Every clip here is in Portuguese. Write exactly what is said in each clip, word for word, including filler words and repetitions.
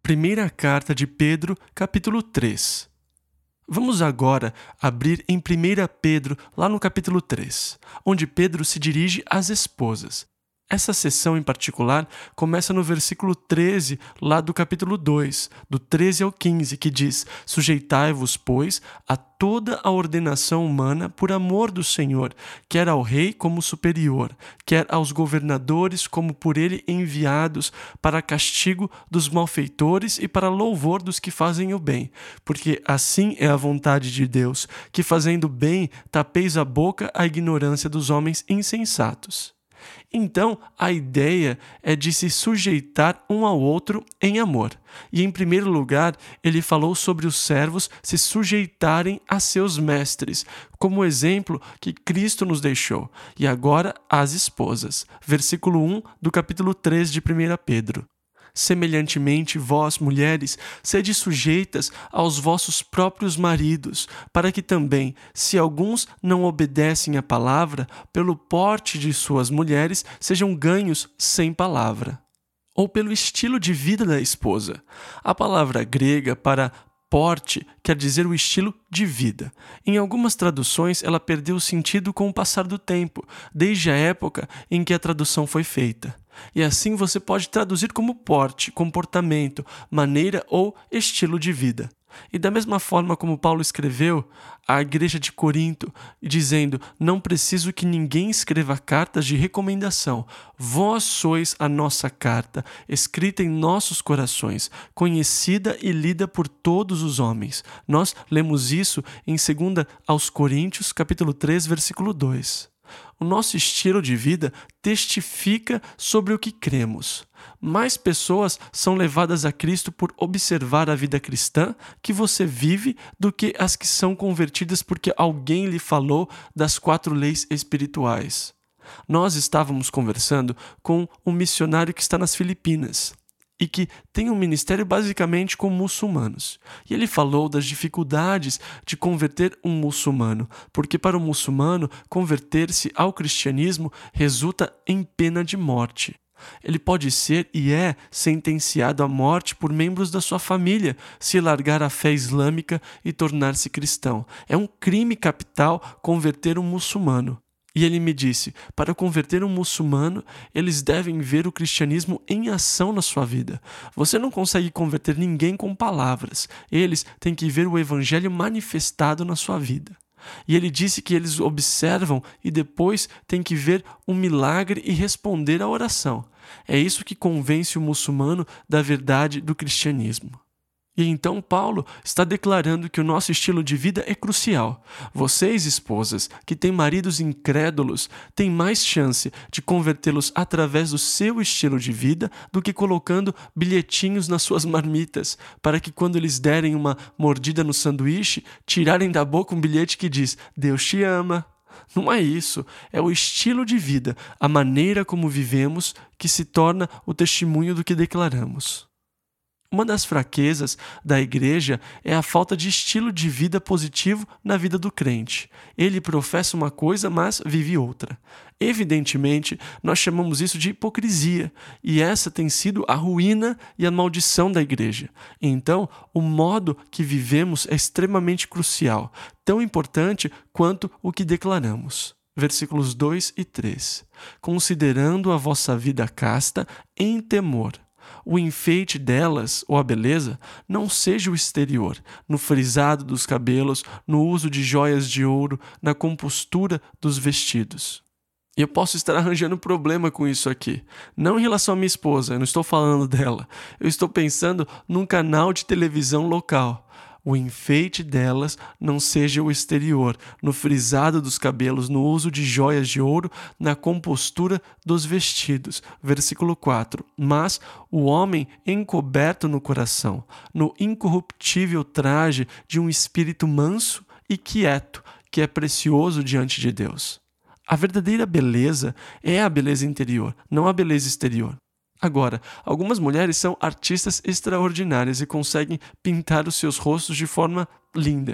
Primeira carta de Pedro, capítulo três. Vamos agora abrir em Primeira Pedro, lá no capítulo três, onde Pedro se dirige às esposas. Essa seção em particular começa no versículo treze, lá do capítulo dois, do treze ao quinze, que diz: Sujeitai-vos, pois, a toda a ordenação humana por amor do Senhor, quer ao rei como superior, quer aos governadores como por ele enviados, para castigo dos malfeitores e para louvor dos que fazem o bem. Porque assim é a vontade de Deus, que fazendo bem tapeis a boca à ignorância dos homens insensatos. Então, a ideia é de se sujeitar um ao outro em amor. E, em primeiro lugar, ele falou sobre os servos se sujeitarem a seus mestres, como exemplo que Cristo nos deixou. E agora, as esposas. Versículo um do capítulo três de Primeira Pedro. Semelhantemente, vós, mulheres, sede sujeitas aos vossos próprios maridos, para que também, se alguns não obedecem à palavra, pelo porte de suas mulheres, sejam ganhos sem palavra. Ou pelo estilo de vida da esposa. A palavra grega para porte quer dizer o estilo de vida. Em algumas traduções, ela perdeu o sentido com o passar do tempo, desde a época em que a tradução foi feita. E assim você pode traduzir como porte, comportamento, maneira ou estilo de vida. E da mesma forma como Paulo escreveu à igreja de Corinto, dizendo: não preciso que ninguém escreva cartas de recomendação. Vós sois a nossa carta, escrita em nossos corações, conhecida e lida por todos os homens. Nós lemos isso em segunda aos Coríntios, capítulo três, versículo dois. O nosso estilo de vida testifica sobre o que cremos. Mais pessoas são levadas a Cristo por observar a vida cristã que você vive do que as que são convertidas porque alguém lhe falou das quatro leis espirituais. Nós estávamos conversando com um missionário que está nas Filipinas e que tem um ministério basicamente com muçulmanos. E ele falou das dificuldades de converter um muçulmano, porque para o muçulmano, converter-se ao cristianismo resulta em pena de morte. Ele pode ser e é sentenciado à morte por membros da sua família se largar a fé islâmica e tornar-se cristão. É um crime capital converter um muçulmano. E ele me disse, para converter um muçulmano, eles devem ver o cristianismo em ação na sua vida. Você não consegue converter ninguém com palavras. Eles têm que ver o evangelho manifestado na sua vida. E ele disse que eles observam e depois têm que ver um milagre e responder à oração. É isso que convence o muçulmano da verdade do cristianismo. E então Paulo está declarando que o nosso estilo de vida é crucial. Vocês, esposas, que têm maridos incrédulos, têm mais chance de convertê-los através do seu estilo de vida do que colocando bilhetinhos nas suas marmitas, para que quando eles derem uma mordida no sanduíche, tirarem da boca um bilhete que diz "Deus te ama". Não é isso, é o estilo de vida, a maneira como vivemos, que se torna o testemunho do que declaramos. Uma das fraquezas da igreja é a falta de estilo de vida positivo na vida do crente. Ele professa uma coisa, mas vive outra. Evidentemente, nós chamamos isso de hipocrisia, e essa tem sido a ruína e a maldição da igreja. Então, o modo que vivemos é extremamente crucial, tão importante quanto o que declaramos. Versículos dois e três. Considerando a vossa vida casta em temor. O enfeite delas, ou a beleza, não seja o exterior, no frisado dos cabelos, no uso de joias de ouro, na compostura dos vestidos. E eu posso estar arranjando problema com isso aqui. Não em relação à minha esposa, eu não estou falando dela. Eu estou pensando num canal de televisão local. O enfeite delas não seja o exterior, no frisado dos cabelos, no uso de joias de ouro, na compostura dos vestidos. Versículo quatro. Mas o homem encoberto no coração, no incorruptível traje de um espírito manso e quieto, que é precioso diante de Deus. A verdadeira beleza é a beleza interior, não a beleza exterior. Agora, algumas mulheres são artistas extraordinárias e conseguem pintar os seus rostos de forma linda.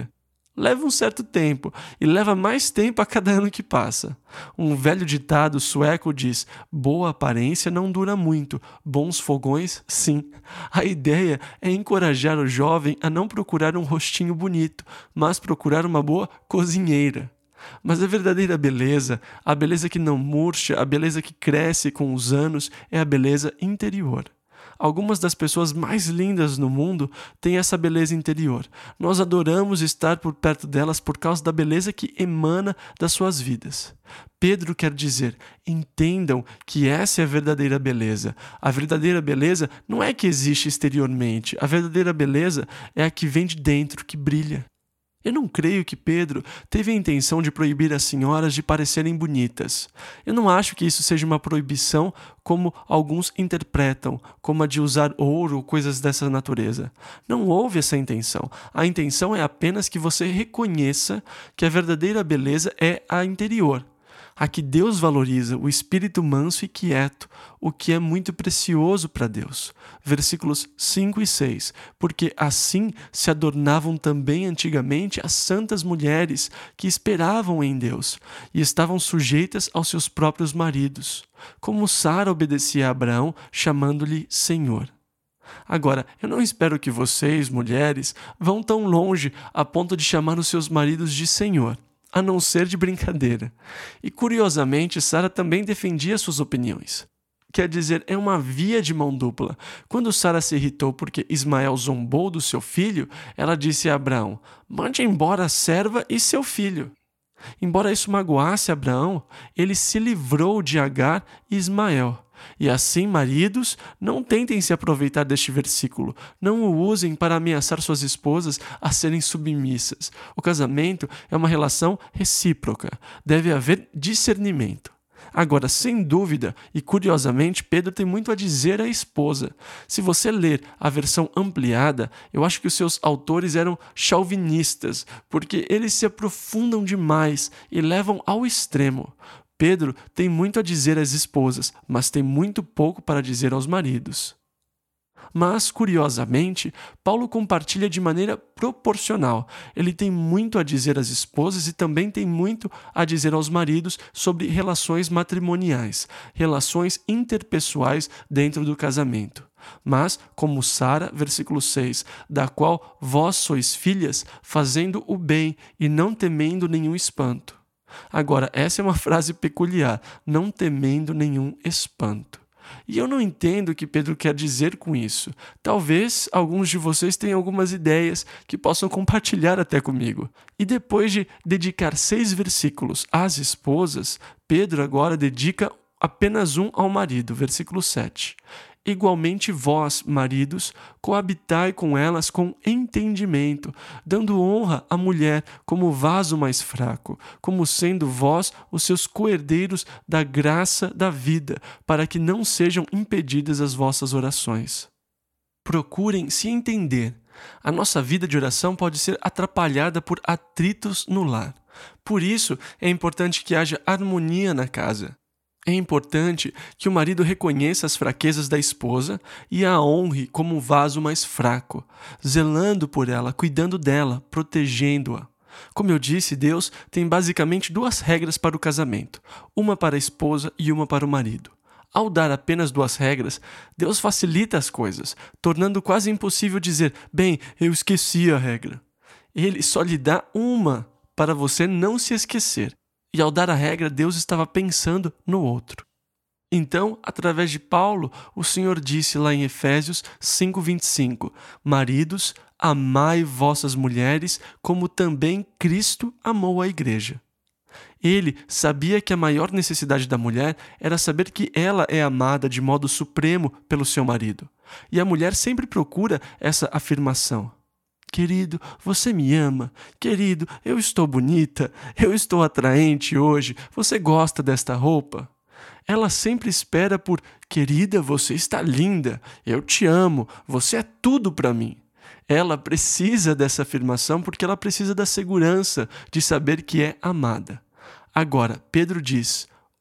Leva um certo tempo, e leva mais tempo a cada ano que passa. Um velho ditado sueco diz: boa aparência não dura muito, bons fogões, sim. A ideia é encorajar o jovem a não procurar um rostinho bonito, mas procurar uma boa cozinheira. Mas a verdadeira beleza, a beleza que não murcha, a beleza que cresce com os anos, é a beleza interior. Algumas das pessoas mais lindas no mundo têm essa beleza interior. Nós adoramos estar por perto delas por causa da beleza que emana das suas vidas. Pedro quer dizer: entendam que essa é a verdadeira beleza. A verdadeira beleza não é que existe exteriormente. A verdadeira beleza é a que vem de dentro, que brilha. Eu não creio que Pedro teve a intenção de proibir as senhoras de parecerem bonitas. Eu não acho que isso seja uma proibição como alguns interpretam, como a de usar ouro ou coisas dessa natureza. Não houve essa intenção. A intenção é apenas que você reconheça que a verdadeira beleza é a interior. A que Deus valoriza, o espírito manso e quieto, o que é muito precioso para Deus. Versículos cinco e seis. Porque assim se adornavam também antigamente as santas mulheres que esperavam em Deus e estavam sujeitas aos seus próprios maridos, como Sara obedecia a Abraão, chamando-lhe Senhor. Agora, eu não espero que vocês, mulheres, vão tão longe a ponto de chamar os seus maridos de Senhor, a não ser de brincadeira. E curiosamente, Sara também defendia suas opiniões. Quer dizer, é uma via de mão dupla. Quando Sara se irritou porque Ismael zombou do seu filho, ela disse a Abraão: mande embora a serva e seu filho. Embora isso magoasse Abraão, ele se livrou de Agar e Ismael. E assim, maridos, não tentem se aproveitar deste versículo. Não o usem para ameaçar suas esposas a serem submissas. O casamento é uma relação recíproca. Deve haver discernimento. Agora, sem dúvida, e curiosamente, Pedro tem muito a dizer à esposa. Se você ler a versão ampliada, eu acho que os seus autores eram chauvinistas, porque eles se aprofundam demais e levam ao extremo. Pedro tem muito a dizer às esposas, mas tem muito pouco para dizer aos maridos. Mas, curiosamente, Paulo compartilha de maneira proporcional. Ele tem muito a dizer às esposas e também tem muito a dizer aos maridos sobre relações matrimoniais, relações interpessoais dentro do casamento. Mas, como Sara, versículo seis, da qual vós sois filhas, fazendo o bem e não temendo nenhum espanto. Agora, essa é uma frase peculiar, não temendo nenhum espanto. E eu não entendo o que Pedro quer dizer com isso. Talvez alguns de vocês tenham algumas ideias que possam compartilhar até comigo. E depois de dedicar seis versículos às esposas, Pedro agora dedica apenas um ao marido, versículo sete. Igualmente vós, maridos, coabitai com elas com entendimento, dando honra à mulher como vaso mais fraco, como sendo vós os seus coherdeiros da graça da vida, para que não sejam impedidas as vossas orações. Procurem se entender. A nossa vida de oração pode ser atrapalhada por atritos no lar. Por isso, é importante que haja harmonia na casa. É importante que o marido reconheça as fraquezas da esposa e a honre como um vaso mais fraco, zelando por ela, cuidando dela, protegendo-a. Como eu disse, Deus tem basicamente duas regras para o casamento, uma para a esposa e uma para o marido. Ao dar apenas duas regras, Deus facilita as coisas, tornando quase impossível dizer, bem, eu esqueci a regra. Ele só lhe dá uma para você não se esquecer. E ao dar a regra, Deus estava pensando no outro. Então, através de Paulo, o Senhor disse lá em Efésios cinco, vinte e cinco, maridos, amai vossas mulheres, como também Cristo amou a igreja. Ele sabia que a maior necessidade da mulher era saber que ela é amada de modo supremo pelo seu marido. E a mulher sempre procura essa afirmação. Querido, você me ama? Querido, eu estou bonita? Eu estou atraente hoje? Você gosta desta roupa? Ela sempre espera por, querida, você está linda, eu te amo, você é tudo para mim. Ela precisa dessa afirmação porque ela precisa da segurança de saber que é amada. Agora, Pedro diz,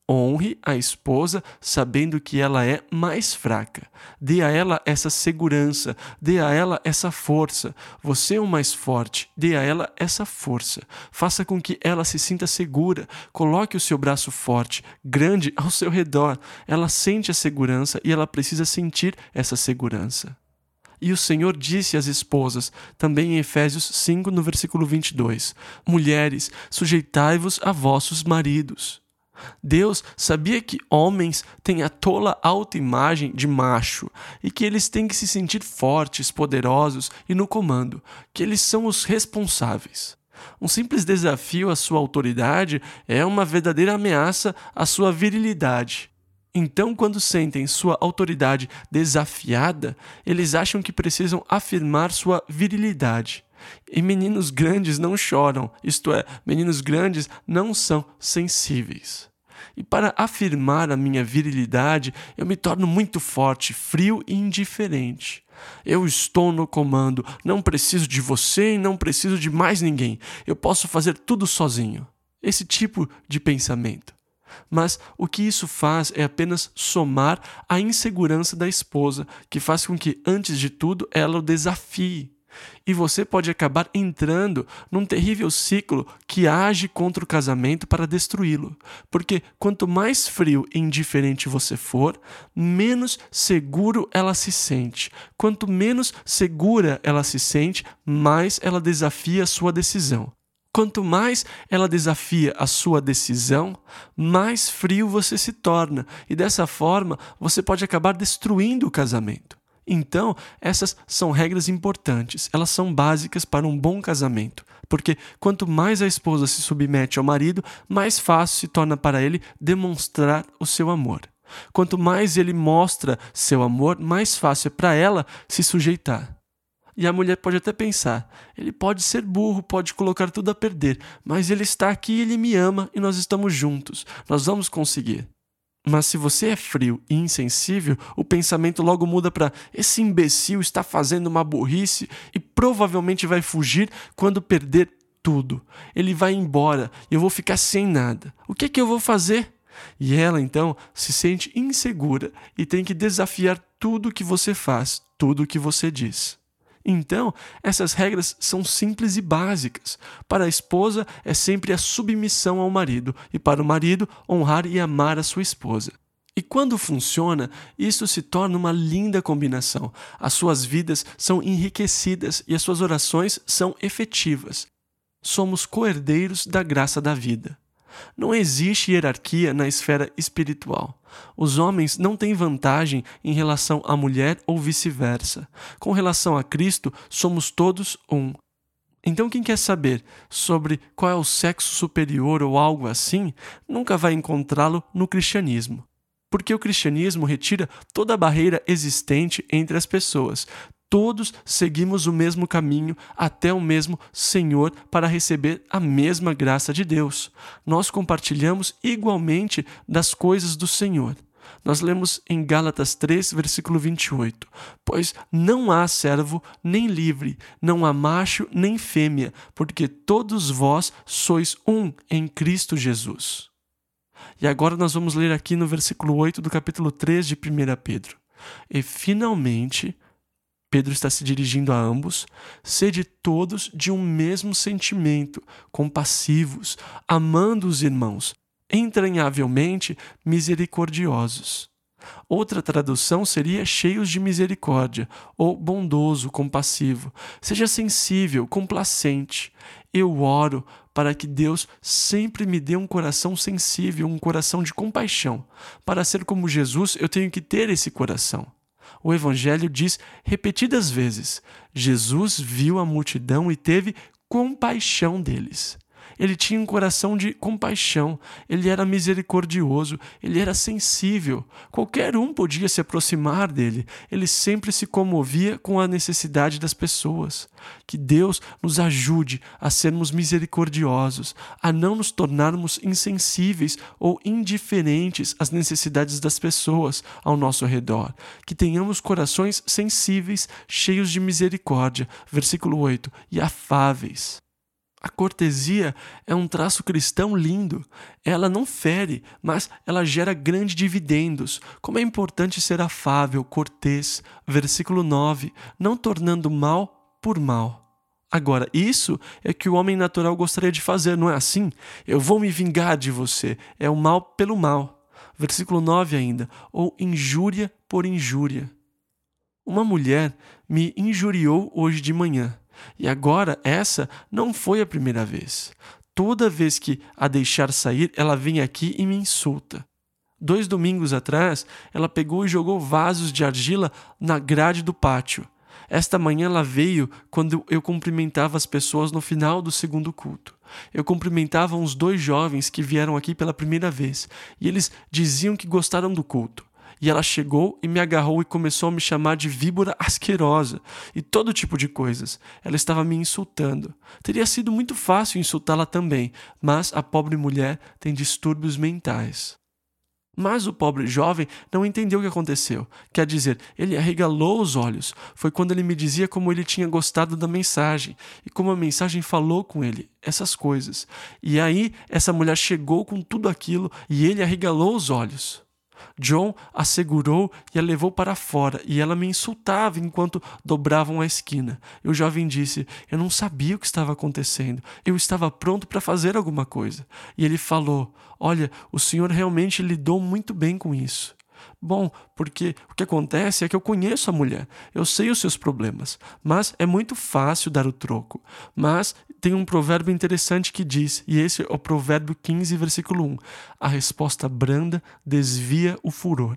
Honre a esposa sabendo que ela é mais fraca. Dê a ela essa segurança, dê a ela essa força. Você é o mais forte, dê a ela essa força. Faça com que ela se sinta segura. Coloque o seu braço forte, grande ao seu redor. Ela sente a segurança e ela precisa sentir essa segurança. E o Senhor disse às esposas, também em Efésios cinco, no versículo vinte e dois, Mulheres, sujeitai-vos a vossos maridos. Deus sabia que homens têm a tola autoimagem de macho e que eles têm que se sentir fortes, poderosos e no comando, que eles são os responsáveis. Um simples desafio à sua autoridade é uma verdadeira ameaça à sua virilidade. Então, quando sentem sua autoridade desafiada, eles acham que precisam afirmar sua virilidade. E meninos grandes não choram, isto é, meninos grandes não são sensíveis. E para afirmar a minha virilidade, eu me torno muito forte, frio e indiferente. Eu estou no comando, não preciso de você e não preciso de mais ninguém. Eu posso fazer tudo sozinho. Esse tipo de pensamento. Mas o que isso faz é apenas somar a insegurança da esposa, que faz com que, antes de tudo, ela o desafie. E você pode acabar entrando num terrível ciclo que age contra o casamento para destruí-lo. Porque quanto mais frio e indiferente você for, menos seguro ela se sente. Quanto menos segura ela se sente, mais ela desafia a sua decisão. Quanto mais ela desafia a sua decisão, mais frio você se torna. E dessa forma, você pode acabar destruindo o casamento. Então, essas são regras importantes, elas são básicas para um bom casamento, porque quanto mais a esposa se submete ao marido, mais fácil se torna para ele demonstrar o seu amor. Quanto mais ele mostra seu amor, mais fácil é para ela se sujeitar. E a mulher pode até pensar, ele pode ser burro, pode colocar tudo a perder, mas ele está aqui, ele me ama e nós estamos juntos, nós vamos conseguir. Mas se você é frio e insensível, o pensamento logo muda para esse imbecil está fazendo uma burrice e provavelmente vai fugir quando perder tudo. Ele vai embora e eu vou ficar sem nada. O que é que eu vou fazer? E ela, então, se sente insegura e tem que desafiar tudo o que você faz, tudo o que você diz. Então, essas regras são simples e básicas. Para a esposa, é sempre a submissão ao marido, e para o marido, honrar e amar a sua esposa. E quando funciona, isso se torna uma linda combinação. As suas vidas são enriquecidas e as suas orações são efetivas. Somos co-herdeiros da graça da vida. Não existe hierarquia na esfera espiritual. Os homens não têm vantagem em relação à mulher ou vice-versa. Com relação a Cristo, somos todos um. Então quem quer saber sobre qual é o sexo superior ou algo assim, nunca vai encontrá-lo no cristianismo. Porque o cristianismo retira toda a barreira existente entre as pessoas. Todos seguimos o mesmo caminho até o mesmo Senhor para receber a mesma graça de Deus. Nós compartilhamos igualmente das coisas do Senhor. Nós lemos em Gálatas três, versículo vinte e oito. Pois não há servo nem livre, não há macho nem fêmea, porque todos vós sois um em Cristo Jesus. E agora nós vamos ler aqui no versículo oito do capítulo três de primeira Pedro. E finalmente, Pedro está se dirigindo a ambos, sede todos de um mesmo sentimento, compassivos, amando os irmãos, entranhavelmente misericordiosos. Outra tradução seria cheios de misericórdia, ou bondoso, compassivo. Seja sensível, complacente. Eu oro para que Deus sempre me dê um coração sensível, um coração de compaixão. Para ser como Jesus, eu tenho que ter esse coração. O Evangelho diz repetidas vezes, Jesus viu a multidão e teve compaixão deles. Ele tinha um coração de compaixão, ele era misericordioso, ele era sensível. Qualquer um podia se aproximar dele, ele sempre se comovia com a necessidade das pessoas. Que Deus nos ajude a sermos misericordiosos, a não nos tornarmos insensíveis ou indiferentes às necessidades das pessoas ao nosso redor. Que tenhamos corações sensíveis, cheios de misericórdia, versículo oito, e afáveis. A cortesia é um traço cristão lindo. Ela não fere, mas ela gera grandes dividendos. Como é importante ser afável, cortês. Versículo nove. Não tornando mal por mal. Agora, isso é que o homem natural gostaria de fazer, não é assim? Eu vou me vingar de você. É o mal pelo mal. Versículo nove ainda. Ou injúria por injúria. Uma mulher me injuriou hoje de manhã. E agora, essa não foi a primeira vez. Toda vez que a deixar sair, ela vem aqui e me insulta. Dois domingos atrás, ela pegou e jogou vasos de argila na grade do pátio. Esta manhã ela veio quando eu cumprimentava as pessoas no final do segundo culto. Eu cumprimentava uns dois jovens que vieram aqui pela primeira vez, e eles diziam que gostaram do culto. E ela chegou e me agarrou e começou a me chamar de víbora asquerosa e todo tipo de coisas. Ela estava me insultando. Teria sido muito fácil insultá-la também, mas a pobre mulher tem distúrbios mentais. Mas o pobre jovem não entendeu o que aconteceu. Quer dizer, ele arregalou os olhos. Foi quando ele me dizia como ele tinha gostado da mensagem e como a mensagem falou com ele, essas coisas. E aí essa mulher chegou com tudo aquilo e ele arregalou os olhos. John a segurou e a levou para fora, e ela me insultava enquanto dobravam a esquina. E o jovem disse: eu não sabia o que estava acontecendo, eu estava pronto para fazer alguma coisa. E ele falou: olha, o senhor realmente lidou muito bem com isso. Bom, porque o que acontece é que eu conheço a mulher, eu sei os seus problemas, mas é muito fácil dar o troco. Mas tem um provérbio interessante que diz, e esse é o provérbio quinze, versículo um, a resposta branda desvia o furor.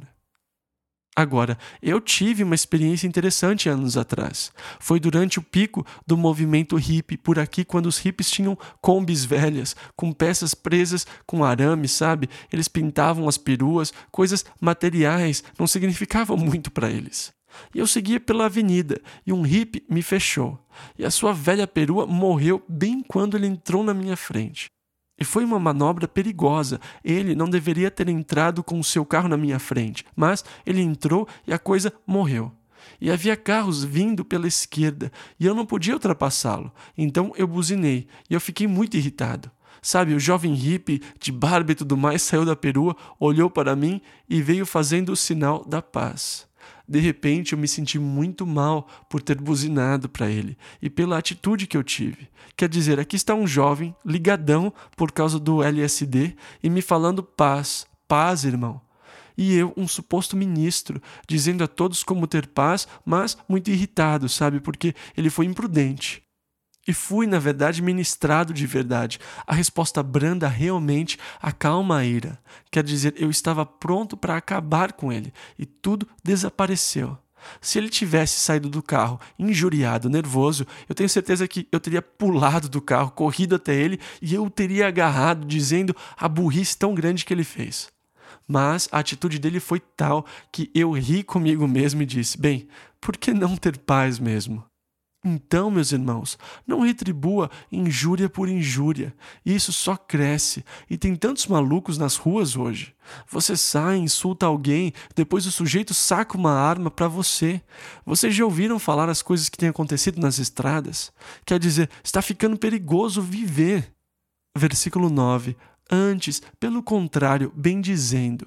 Agora, eu tive uma experiência interessante anos atrás. Foi durante o pico do movimento hippie por aqui, quando os hippies tinham combis velhas, com peças presas com arame, sabe? Eles pintavam as peruas, coisas materiais, não significavam muito para eles. E eu seguia pela avenida, e um hippie me fechou. E a sua velha perua morreu bem quando ele entrou na minha frente. E foi uma manobra perigosa. Ele não deveria ter entrado com o seu carro na minha frente, mas ele entrou e a coisa morreu. E havia carros vindo pela esquerda, e eu não podia ultrapassá-lo. Então eu buzinei, e eu fiquei muito irritado. Sabe, o jovem hippie, de barba e tudo mais, saiu da perua, olhou para mim e veio fazendo o sinal da paz. De repente, eu me senti muito mal por ter buzinado para ele e pela atitude que eu tive. Quer dizer, aqui está um jovem ligadão por causa do L S D e me falando paz, paz, irmão. E eu, um suposto ministro, dizendo a todos como ter paz, mas muito irritado, sabe, porque ele foi imprudente. E fui, na verdade, ministrado de verdade. A resposta branda realmente acalma a ira. Quer dizer, eu estava pronto para acabar com ele, e tudo desapareceu. Se ele tivesse saído do carro injuriado, nervoso, eu tenho certeza que eu teria pulado do carro, corrido até ele, e eu o teria agarrado, dizendo a burrice tão grande que ele fez. Mas a atitude dele foi tal que eu ri comigo mesmo e disse: bem, por que não ter paz mesmo? Então, meus irmãos, não retribua injúria por injúria. Isso só cresce. E tem tantos malucos nas ruas hoje. Você sai, insulta alguém, depois o sujeito saca uma arma para você. Vocês já ouviram falar as coisas que têm acontecido nas estradas? Quer dizer, está ficando perigoso viver. Versículo nove. Antes, pelo contrário, bendizendo.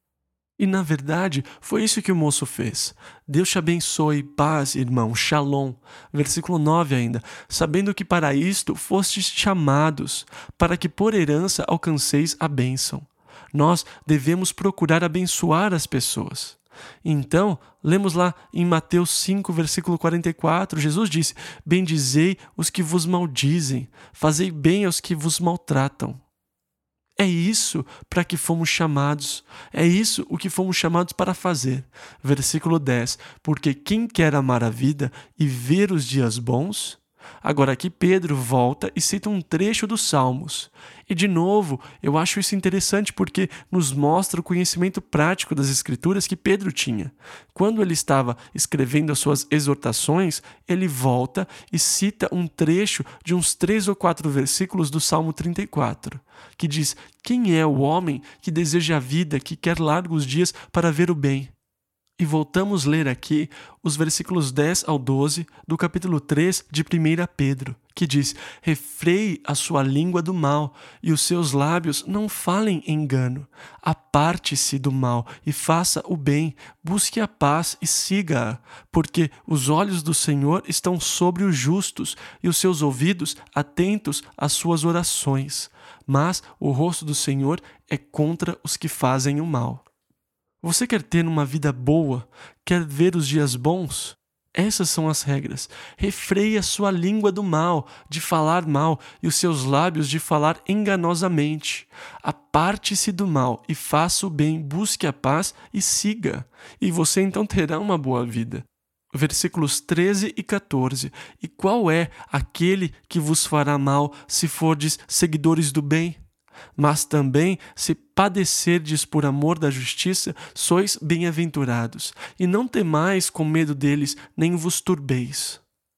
E, na verdade, foi isso que o moço fez. Deus te abençoe, paz, irmão, shalom. Versículo nove ainda. Sabendo que para isto fostes chamados, para que por herança alcanceis a bênção. Nós devemos procurar abençoar as pessoas. Então, lemos lá em Mateus cinco, versículo quarenta e quatro, Jesus disse: bendizei os que vos maldizem, fazei bem aos que vos maltratam. É isso para que fomos chamados, é isso o que fomos chamados para fazer. Versículo dez, porque quem quer amar a vida e ver os dias bons... Agora aqui Pedro volta e cita um trecho dos Salmos. E de novo, eu acho isso interessante porque nos mostra o conhecimento prático das Escrituras que Pedro tinha. Quando ele estava escrevendo as suas exortações, ele volta e cita um trecho de uns três ou quatro versículos do Salmo trinta e quatro, que diz: quem é o homem que deseja a vida, que quer largos dias para ver o bem? E voltamos a ler aqui os versículos dez ao doze do capítulo três de primeira Pedro, que diz: refreie a sua língua do mal e os seus lábios não falem engano. Aparte-se do mal e faça o bem, busque a paz e siga-a, porque os olhos do Senhor estão sobre os justos e os seus ouvidos atentos às suas orações. Mas o rosto do Senhor é contra os que fazem o mal. Você quer ter uma vida boa? Quer ver os dias bons? Essas são as regras. Refreie a sua língua do mal, de falar mal, e os seus lábios de falar enganosamente. Aparte-se do mal e faça o bem, busque a paz e siga, e você então terá uma boa vida. Versículos treze e quatorze. E qual é aquele que vos fará mal se fordes seguidores do bem? Mas também, se padecerdes por amor da justiça, sois bem-aventurados, e não temais com medo deles, nem vos turbeis.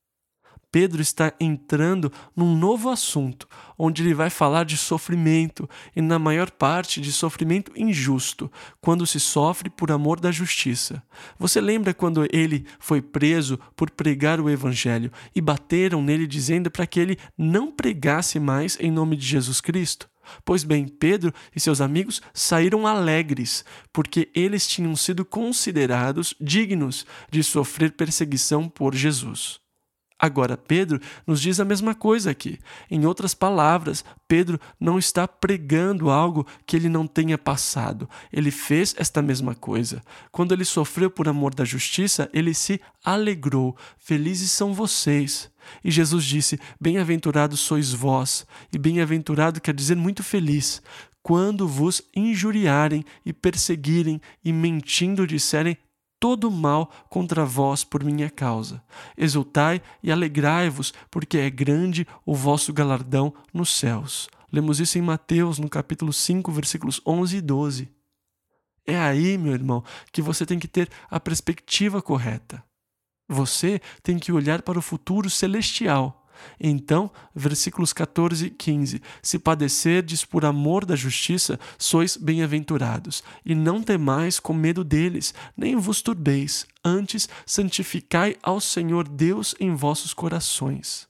Pedro está entrando num novo assunto, onde ele vai falar de sofrimento, e na maior parte de sofrimento injusto, quando se sofre por amor da justiça. Você lembra quando ele foi preso por pregar o evangelho, e bateram nele dizendo para que ele não pregasse mais em nome de Jesus Cristo? Pois bem, Pedro e seus amigos saíram alegres, porque eles tinham sido considerados dignos de sofrer perseguição por Jesus. Agora, Pedro nos diz a mesma coisa aqui. Em outras palavras, Pedro não está pregando algo que ele não tenha passado. Ele fez esta mesma coisa. Quando ele sofreu por amor da justiça, ele se alegrou. Felizes são vocês. E Jesus disse: bem-aventurados sois vós. E bem-aventurado quer dizer muito feliz. Quando vos injuriarem e perseguirem e mentindo disserem todo mal contra vós por minha causa. Exultai e alegrai-vos, porque é grande o vosso galardão nos céus. Lemos isso em Mateus, no capítulo cinco, versículos onze e doze. É aí, meu irmão, que você tem que ter a perspectiva correta. Você tem que olhar para o futuro celestial. Então, versículos quatorze e quinze, se padecerdes por amor da justiça, sois bem-aventurados, e não temais com medo deles, nem vos turbeis, antes santificai ao Senhor Deus em vossos corações.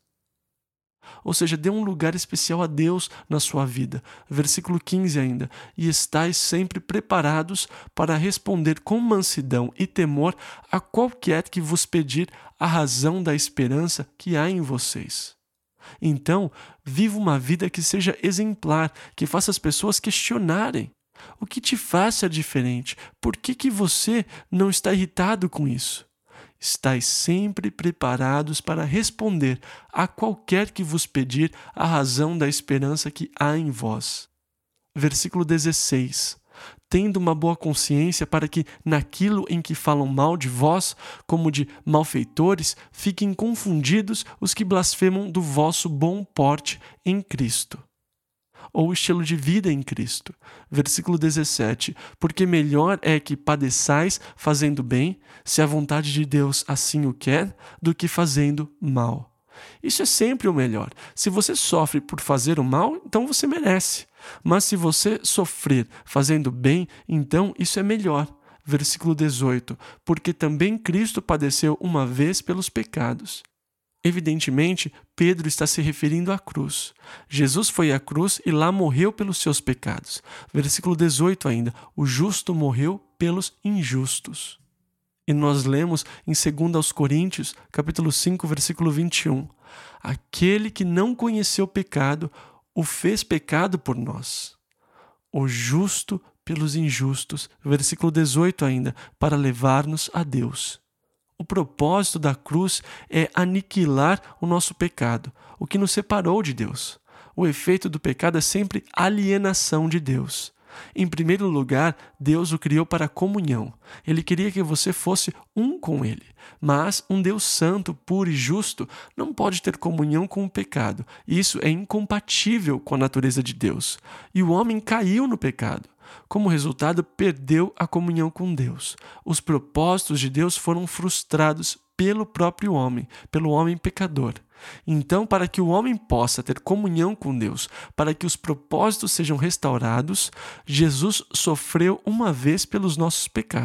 Ou seja, dê um lugar especial a Deus na sua vida. Versículo quinze ainda, e estais sempre preparados para responder com mansidão e temor a qualquer que vos pedir a razão da esperança que há em vocês. Então, viva uma vida que seja exemplar, que faça as pessoas questionarem. O que te faz ser diferente? Por que que você não está irritado com isso? Estais sempre preparados para responder a qualquer que vos pedir a razão da esperança que há em vós. Versículo dezesseis. Tendo uma boa consciência para que, naquilo em que falam mal de vós, como de malfeitores, fiquem confundidos os que blasfemam do vosso bom porte em Cristo. Ou estilo de vida em Cristo. Versículo dezessete. Porque melhor é que padeçais fazendo bem, se a vontade de Deus assim o quer, do que fazendo mal. Isso é sempre o melhor. Se você sofre por fazer o mal, então você merece. Mas se você sofrer fazendo bem, então isso é melhor. Versículo dezoito. Porque também Cristo padeceu uma vez pelos pecados. Evidentemente, Pedro está se referindo à cruz. Jesus foi à cruz e lá morreu pelos seus pecados. Versículo dezoito ainda, o justo morreu pelos injustos. E nós lemos em dois Coríntios, capítulo cinco, versículo vinte e um, aquele que não conheceu pecado, o fez pecado por nós. O justo pelos injustos. Versículo dezoito ainda, para levar-nos a Deus. O propósito da cruz é aniquilar o nosso pecado, o que nos separou de Deus. O efeito do pecado é sempre alienação de Deus. Em primeiro lugar, Deus o criou para a comunhão. Ele queria que você fosse um com Ele. Mas um Deus santo, puro e justo não pode ter comunhão com o pecado. Isso é incompatível com a natureza de Deus. E o homem caiu no pecado. Como resultado, perdeu a comunhão com Deus. Os propósitos de Deus foram frustrados pelo próprio homem, pelo homem pecador. Então, para que o homem possa ter comunhão com Deus, para que os propósitos sejam restaurados, Jesus sofreu uma vez pelos nossos pecados.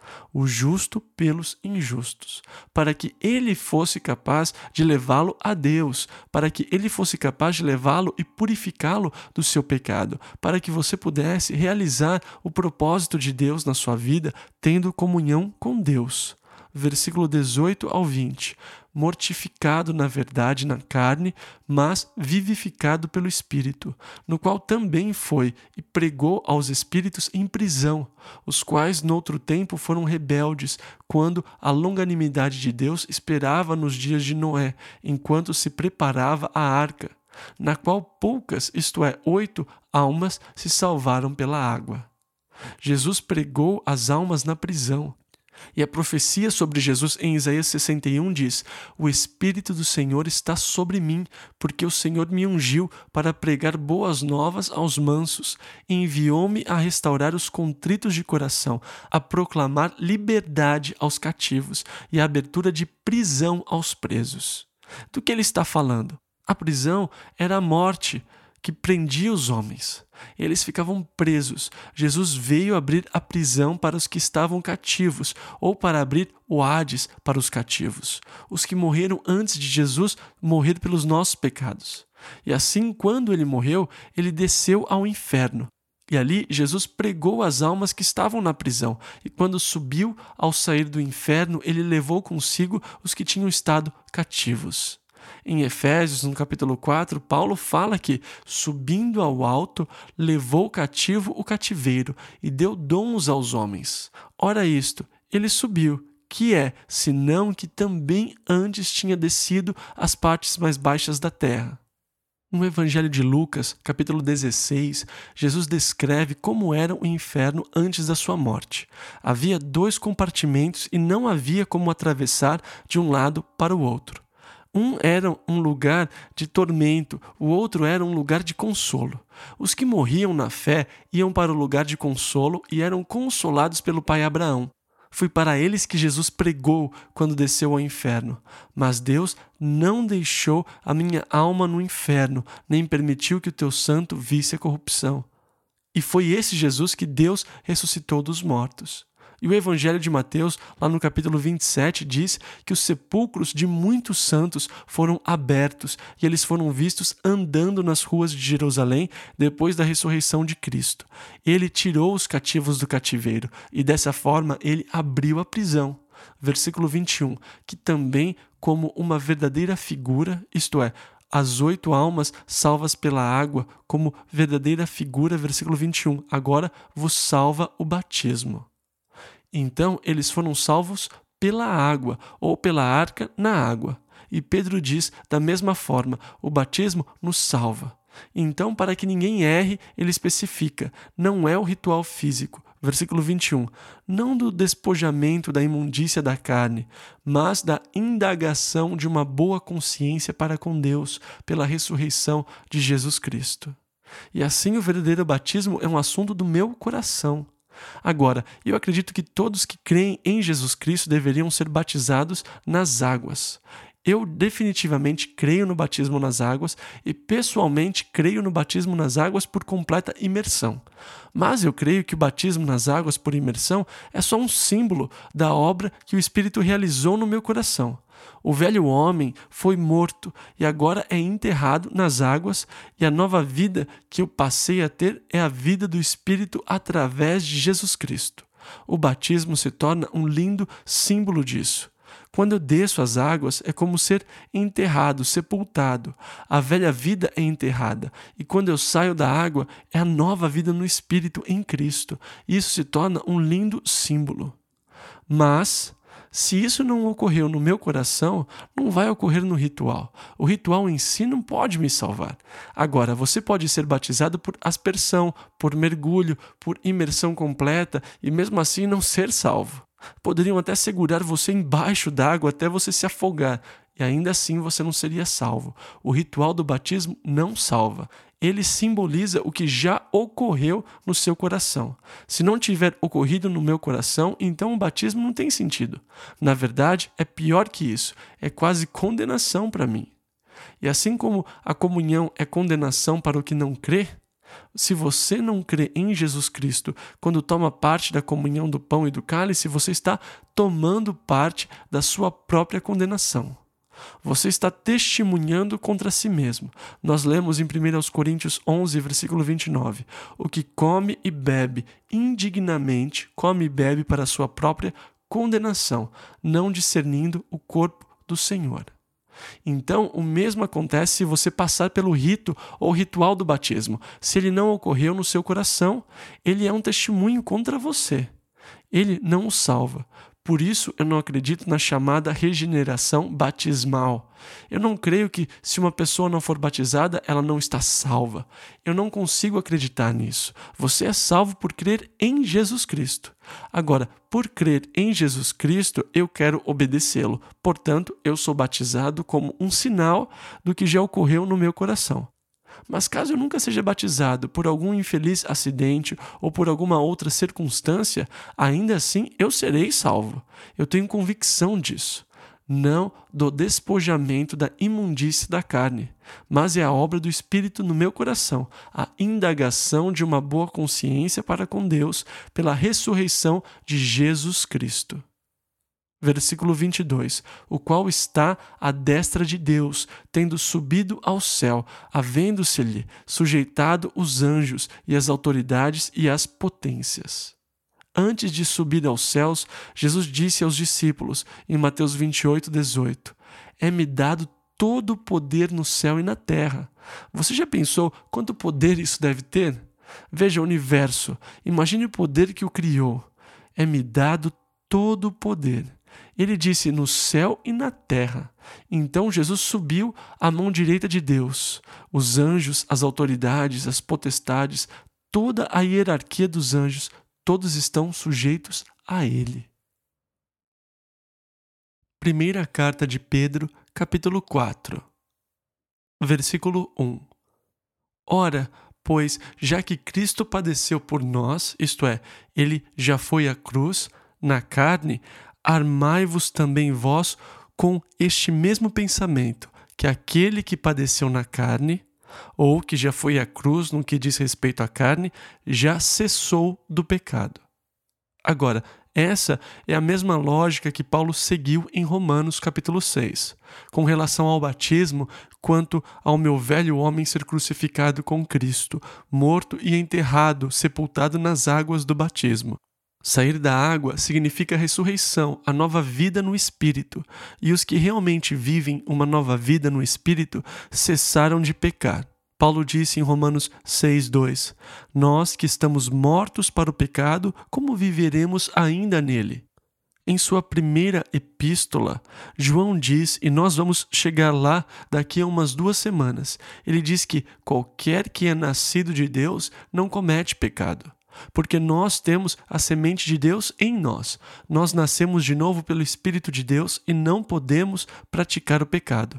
o justo pelos injustos, para que ele fosse capaz de levá-lo a Deus, para que ele fosse capaz de levá-lo e purificá-lo do seu pecado, para que você pudesse realizar o propósito de Deus na sua vida, tendo comunhão com Deus. Versículo dezoito ao vinte. Mortificado na verdade na carne, mas vivificado pelo Espírito, no qual também foi e pregou aos espíritos em prisão, os quais noutro tempo foram rebeldes, quando a longanimidade de Deus esperava nos dias de Noé, enquanto se preparava a arca, na qual poucas, isto é, oito almas se salvaram pela água. Jesus pregou as almas na prisão. E a profecia sobre Jesus em Isaías sessenta e um diz: o Espírito do Senhor está sobre mim, porque o Senhor me ungiu para pregar boas novas aos mansos, e enviou-me a restaurar os contritos de coração, a proclamar liberdade aos cativos e a abertura de prisão aos presos. Do que ele está falando? A prisão era a morte que prendia os homens. Eles ficavam presos. Jesus veio abrir a prisão para os que estavam cativos, ou para abrir o Hades para os cativos, os que morreram antes de Jesus morrer pelos nossos pecados. E assim, quando ele morreu, ele desceu ao inferno. E ali Jesus pregou as almas que estavam na prisão, e quando subiu ao sair do inferno, ele levou consigo os que tinham estado cativos. Em Efésios, no capítulo quatro, Paulo fala que, subindo ao alto, levou cativo o cativeiro e deu dons aos homens. Ora isto, ele subiu, que é, senão que também antes tinha descido às partes mais baixas da terra. No Evangelho de Lucas, capítulo dezesseis, Jesus descreve como era o inferno antes da sua morte. Havia dois compartimentos e não havia como atravessar de um lado para o outro. Um era um lugar de tormento, o outro era um lugar de consolo. Os que morriam na fé iam para o lugar de consolo e eram consolados pelo pai Abraão. Foi para eles que Jesus pregou quando desceu ao inferno. Mas Deus não deixou a minha alma no inferno, nem permitiu que o teu santo visse a corrupção. E foi esse Jesus que Deus ressuscitou dos mortos. E o Evangelho de Mateus, lá no capítulo vinte e sete, diz que os sepulcros de muitos santos foram abertos e eles foram vistos andando nas ruas de Jerusalém depois da ressurreição de Cristo. Ele tirou os cativos do cativeiro e dessa forma ele abriu a prisão. Versículo vinte e um, que também como uma verdadeira figura, isto é, as oito almas salvas pela água, como verdadeira figura, versículo vinte e um, agora vos salva o batismo. Então, eles foram salvos pela água, ou pela arca na água. E Pedro diz, da mesma forma, o batismo nos salva. Então, para que ninguém erre, ele especifica, não é o ritual físico. Versículo vinte e um, não do despojamento da imundícia da carne, mas da indagação de uma boa consciência para com Deus, pela ressurreição de Jesus Cristo. E assim o verdadeiro batismo é um assunto do meu coração. Agora, eu acredito que todos que creem em Jesus Cristo deveriam ser batizados nas águas. Eu definitivamente creio no batismo nas águas e pessoalmente creio no batismo nas águas por completa imersão. Mas eu creio que o batismo nas águas por imersão é só um símbolo da obra que o Espírito realizou no meu coração. O velho homem foi morto e agora é enterrado nas águas, e a nova vida que eu passei a ter é a vida do Espírito através de Jesus Cristo. O batismo se torna um lindo símbolo disso. Quando eu desço as águas, é como ser enterrado, sepultado. A velha vida é enterrada. E quando eu saio da água, é a nova vida no Espírito em Cristo. Isso se torna um lindo símbolo. Mas, se isso não ocorreu no meu coração, não vai ocorrer no ritual. O ritual em si não pode me salvar. Agora, você pode ser batizado por aspersão, por mergulho, por imersão completa e mesmo assim não ser salvo. Poderiam até segurar você embaixo d'água até você se afogar, e ainda assim você não seria salvo. O ritual do batismo não salva. Ele simboliza o que já ocorreu no seu coração. Se não tiver ocorrido no meu coração, então o batismo não tem sentido. Na verdade, é pior que isso. É quase condenação para mim. E assim como a comunhão é condenação para o que não crê, Se você não crê em Jesus Cristo quando toma parte da comunhão do pão e do cálice, você está tomando parte da sua própria condenação. Você está testemunhando contra si mesmo. Nós lemos em primeira Coríntios onze, versículo vinte e nove. O que come e bebe indignamente, come e bebe para a sua própria condenação, não discernindo o corpo do Senhor. Então, o mesmo acontece se você passar pelo rito ou ritual do batismo. Se ele não ocorreu no seu coração, ele é um testemunho contra você. Ele não o salva. Por isso, eu não acredito na chamada regeneração batismal. Eu não creio que, se uma pessoa não for batizada, ela não está salva. Eu não consigo acreditar nisso. Você é salvo por crer em Jesus Cristo. Agora, por crer em Jesus Cristo, eu quero obedecê-lo. Portanto, eu sou batizado como um sinal do que já ocorreu no meu coração. Mas caso eu nunca seja batizado por algum infeliz acidente ou por alguma outra circunstância, ainda assim eu serei salvo. Eu tenho convicção disso. Não do despojamento da imundície da carne, mas é a obra do Espírito no meu coração, a indagação de uma boa consciência para com Deus pela ressurreição de Jesus Cristo. Versículo vinte e dois, o qual está à destra de Deus, tendo subido ao céu, havendo-se-lhe sujeitado os anjos e as autoridades e as potências. Antes de subir aos céus, Jesus disse aos discípulos, em Mateus vinte e oito, dezoito, é-me dado todo o poder no céu e na terra. Você já pensou quanto poder isso deve ter? Veja o universo, imagine o poder que o criou. É-me dado todo o poder. Ele disse no céu e na terra. Então Jesus subiu à mão direita de Deus. Os anjos, as autoridades, as potestades, toda a hierarquia dos anjos, todos estão sujeitos a ele. Primeira carta de Pedro, capítulo quatro, versículo um. Ora, pois, já que Cristo padeceu por nós, isto é, ele já foi à cruz, na carne, armai-vos também vós com este mesmo pensamento, que aquele que padeceu na carne, ou que já foi à cruz no que diz respeito à carne, já cessou do pecado. Agora, essa é a mesma lógica que Paulo seguiu em Romanos capítulo seis, com relação ao batismo, quanto ao meu velho homem ser crucificado com Cristo, morto e enterrado, sepultado nas águas do batismo. Sair da água significa a ressurreição, a nova vida no Espírito, e os que realmente vivem uma nova vida no Espírito cessaram de pecar. Paulo disse em Romanos seis, dois, nós que estamos mortos para o pecado, como viveremos ainda nele? Em sua primeira epístola, João diz, e nós vamos chegar lá daqui a umas duas semanas, ele diz que qualquer que é nascido de Deus não comete pecado. Porque nós temos a semente de Deus em nós. Nós nascemos de novo pelo Espírito de Deus e não podemos praticar o pecado.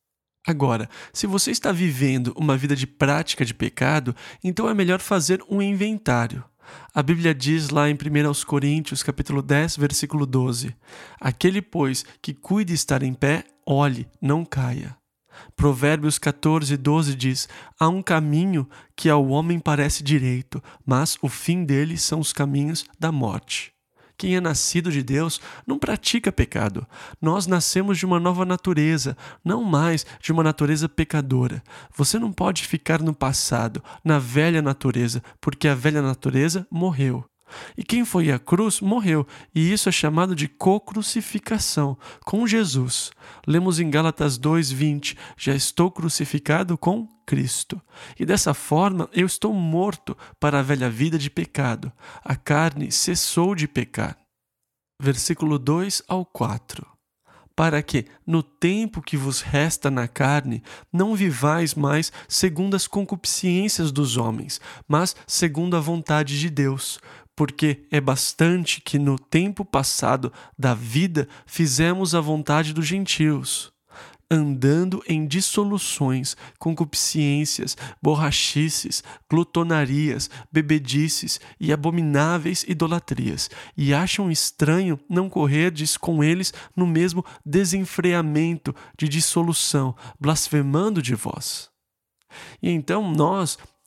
Agora, se você está vivendo uma vida de prática de pecado, então é melhor fazer um inventário. A Bíblia diz lá em primeira Coríntios, capítulo dez, versículo doze, aquele, pois, que cuide estar em pé, olhe, não caia. Provérbios catorze, doze diz, há um caminho que ao homem parece direito, mas o fim dele são os caminhos da morte. Quem é nascido de Deus não pratica pecado. Nós nascemos de uma nova natureza, não mais de uma natureza pecadora. Você não pode ficar no passado, na velha natureza, porque a velha natureza morreu. E quem foi à cruz morreu, e isso é chamado de co-crucificação, com Jesus. Lemos em Gálatas dois, vinte, já estou crucificado com Cristo. E dessa forma eu estou morto para a velha vida de pecado. A carne cessou de pecar. Versículo dois ao quatro. Para que, no tempo que vos resta na carne, não vivais mais segundo as concupiscências dos homens, mas segundo a vontade de Deus. Porque é bastante que no tempo passado da vida fizemos a vontade dos gentios, andando em dissoluções, concupiscências, borrachices, glutonarias, bebedices e abomináveis idolatrias, e acham estranho não correrdes com eles no mesmo desenfreamento de dissolução, blasfemando de vós. E então nós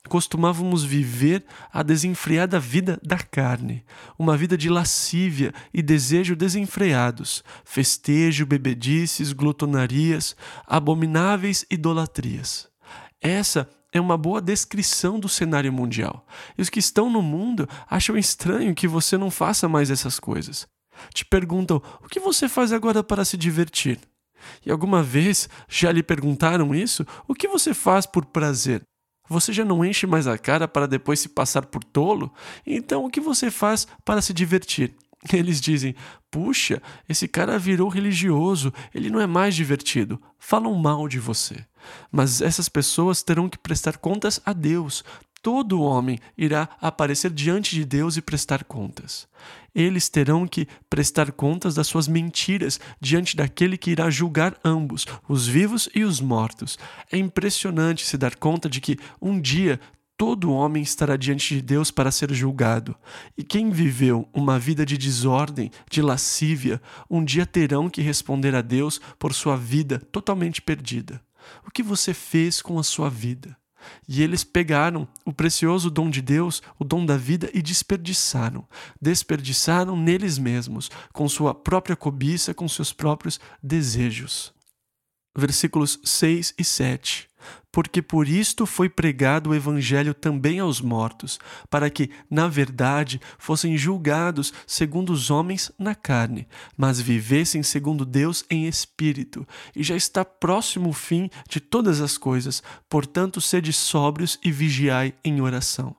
costumávamos viver a desenfreada vida da carne, uma vida de lascívia e desejo desenfreados, festejo, bebedices, glutonarias, abomináveis idolatrias. Essa é uma boa descrição do cenário mundial. E os que estão no mundo acham estranho que você não faça mais essas coisas. Te perguntam, o que você faz agora para se divertir? E alguma vez já lhe perguntaram isso? O que você faz por prazer? Você já não enche mais a cara para depois se passar por tolo? Então o que você faz para se divertir? Eles dizem, puxa, esse cara virou religioso, ele não é mais divertido. Falam mal de você. Mas essas pessoas terão que prestar contas a Deus. Todo homem irá aparecer diante de Deus e prestar contas. Eles terão que prestar contas das suas mentiras diante daquele que irá julgar ambos, os vivos e os mortos. É impressionante se dar conta de que um dia todo homem estará diante de Deus para ser julgado. E quem viveu uma vida de desordem, de lascívia, um dia terão que responder a Deus por sua vida totalmente perdida. O que você fez com a sua vida? E eles pegaram o precioso dom de Deus, o dom da vida, e desperdiçaram. Desperdiçaram neles mesmos, com sua própria cobiça, com seus próprios desejos. Versículos seis e sete. Porque por isto foi pregado o evangelho também aos mortos, para que, na verdade, fossem julgados segundo os homens na carne, mas vivessem segundo Deus em espírito. E já está próximo o fim de todas as coisas, portanto, sede sóbrios e vigiai em oração.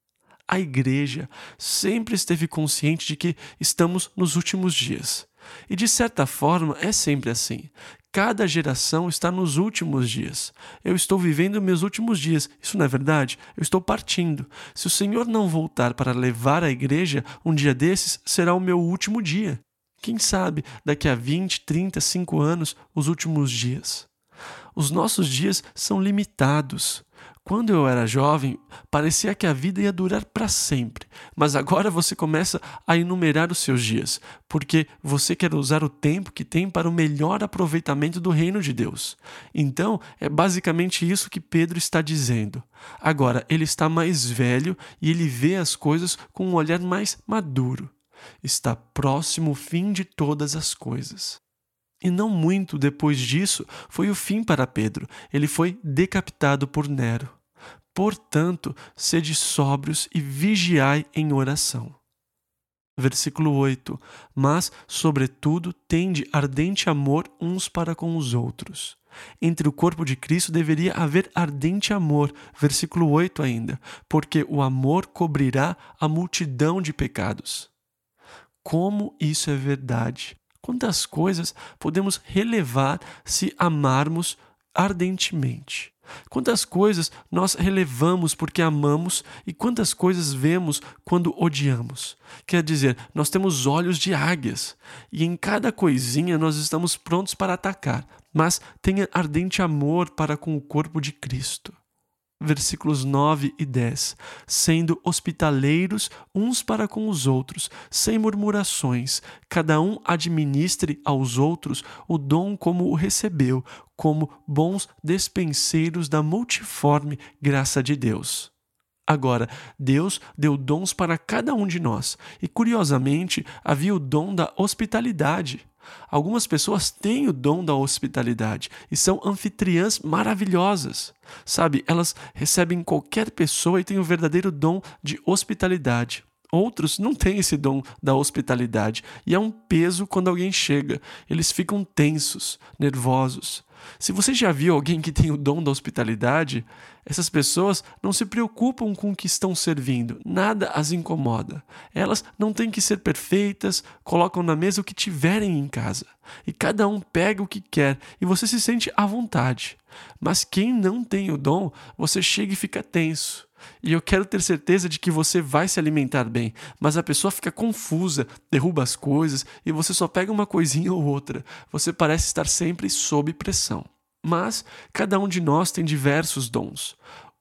A igreja sempre esteve consciente de que estamos nos últimos dias. E de certa forma é sempre assim. Cada geração está nos últimos dias. Eu estou vivendo meus últimos dias. Isso não é verdade? Eu estou partindo. Se o Senhor não voltar para levar a igreja, um dia desses será o meu último dia. Quem sabe, daqui a vinte, trinta, cinco anos, os últimos dias. Os nossos dias são limitados. Quando eu era jovem, parecia que a vida ia durar para sempre, mas agora você começa a enumerar os seus dias, porque você quer usar o tempo que tem para o melhor aproveitamento do reino de Deus. Então, é basicamente isso que Pedro está dizendo. Agora, ele está mais velho e ele vê as coisas com um olhar mais maduro. Está próximo o fim de todas as coisas. E não muito depois disso, foi o fim para Pedro. Ele foi decapitado por Nero. Portanto, sede sóbrios e vigiai em oração. Versículo oito. Mas, sobretudo, tende ardente amor uns para com os outros. Entre o corpo de Cristo deveria haver ardente amor. Versículo oito ainda. Porque o amor cobrirá a multidão de pecados. Como isso é verdade? Quantas coisas podemos relevar se amarmos ardentemente? Quantas coisas nós relevamos porque amamos e quantas coisas vemos quando odiamos? Quer dizer, nós temos olhos de águias e em cada coisinha nós estamos prontos para atacar, mas tenha ardente amor para com o corpo de Cristo. Versículos nove e dez. Sendo hospitaleiros uns para com os outros, sem murmurações, cada um administre aos outros o dom como o recebeu, como bons despenseiros da multiforme graça de Deus. Agora, Deus deu dons para cada um de nós, e curiosamente havia o dom da hospitalidade. Algumas pessoas têm o dom da hospitalidade e são anfitriãs maravilhosas. Sabe, elas recebem qualquer pessoa e têm o verdadeiro dom de hospitalidade. Outros não têm esse dom da hospitalidade e é um peso quando alguém chega. Eles ficam tensos, nervosos. Se você já viu alguém que tem o dom da hospitalidade, essas pessoas não se preocupam com o que estão servindo, nada as incomoda. Elas não têm que ser perfeitas, colocam na mesa o que tiverem em casa. E cada um pega o que quer e você se sente à vontade. Mas quem não tem o dom, você chega e fica tenso. E eu quero ter certeza de que você vai se alimentar bem, mas a pessoa fica confusa, derruba as coisas e você só pega uma coisinha ou outra. Você parece estar sempre sob pressão. Mas cada um de nós tem diversos dons.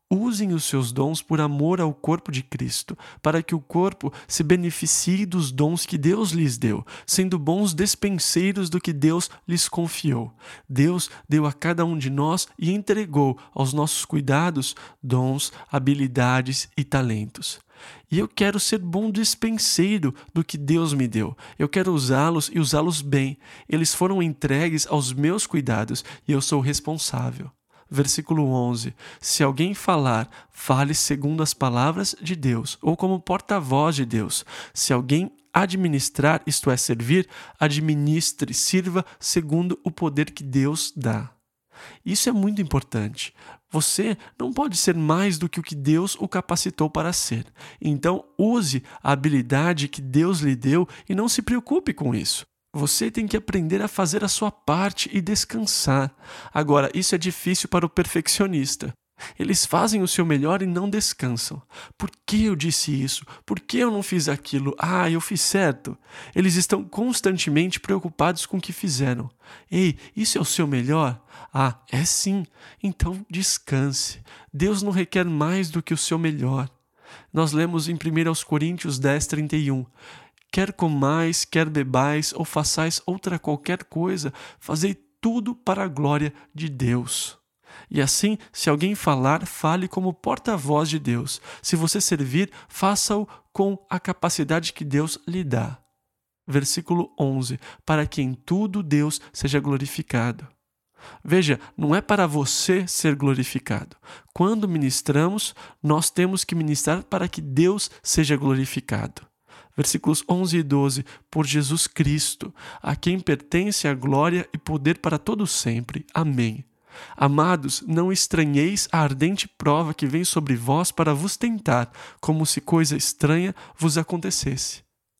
Usem os seus dons por amor ao corpo de Cristo, para que o corpo se beneficie dos dons que Deus lhes deu, sendo bons despenseiros do que Deus lhes confiou. Deus deu a cada um de nós e entregou aos nossos cuidados dons, habilidades e talentos. E eu quero ser bom dispenseiro do que Deus me deu. Eu quero usá-los e usá-los bem. Eles foram entregues aos meus cuidados e eu sou responsável. Versículo onze. Se alguém falar, fale segundo as palavras de Deus, ou como porta-voz de Deus. Se alguém administrar, isto é, servir, administre, sirva segundo o poder que Deus dá. Isso é muito importante. Você não pode ser mais do que o que Deus o capacitou para ser. Então, use a habilidade que Deus lhe deu e não se preocupe com isso. Você tem que aprender a fazer a sua parte e descansar. Agora, isso é difícil para o perfeccionista. Eles fazem o seu melhor e não descansam. Por que eu disse isso? Por que eu não fiz aquilo? Ah, eu fiz certo. Eles estão constantemente preocupados com o que fizeram. Ei, isso é o seu melhor? Ah, é sim. Então descanse. Deus não requer mais do que o seu melhor. Nós lemos em primeira Coríntios dez, trinta e um. Quer comais, quer bebais, ou façais outra qualquer coisa, fazei tudo para a glória de Deus. E assim, se alguém falar, fale como porta-voz de Deus. Se você servir, faça-o com a capacidade que Deus lhe dá. Versículo onze. Para que em tudo Deus seja glorificado. Veja, não é para você ser glorificado. Quando ministramos, nós temos que ministrar para que Deus seja glorificado. Versículos onze e doze, por Jesus Cristo, a quem pertence a glória e poder para todo sempre. Amém. Amados, não estranheis a ardente prova que vem sobre vós para vos tentar, como se coisa estranha vos acontecesse.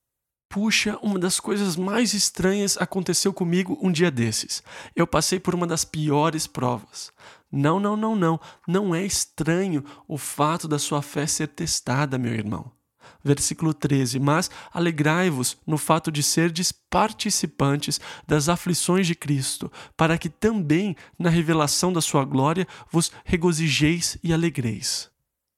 Puxa, uma das coisas mais estranhas aconteceu comigo um dia desses. Eu passei por uma das piores provas. Não, não, não, não. Não é estranho o fato da sua fé ser testada, meu irmão. Versículo treze, mas alegrai-vos no fato de serdes participantes das aflições de Cristo, para que também na revelação da sua glória vos regozijeis e alegreis.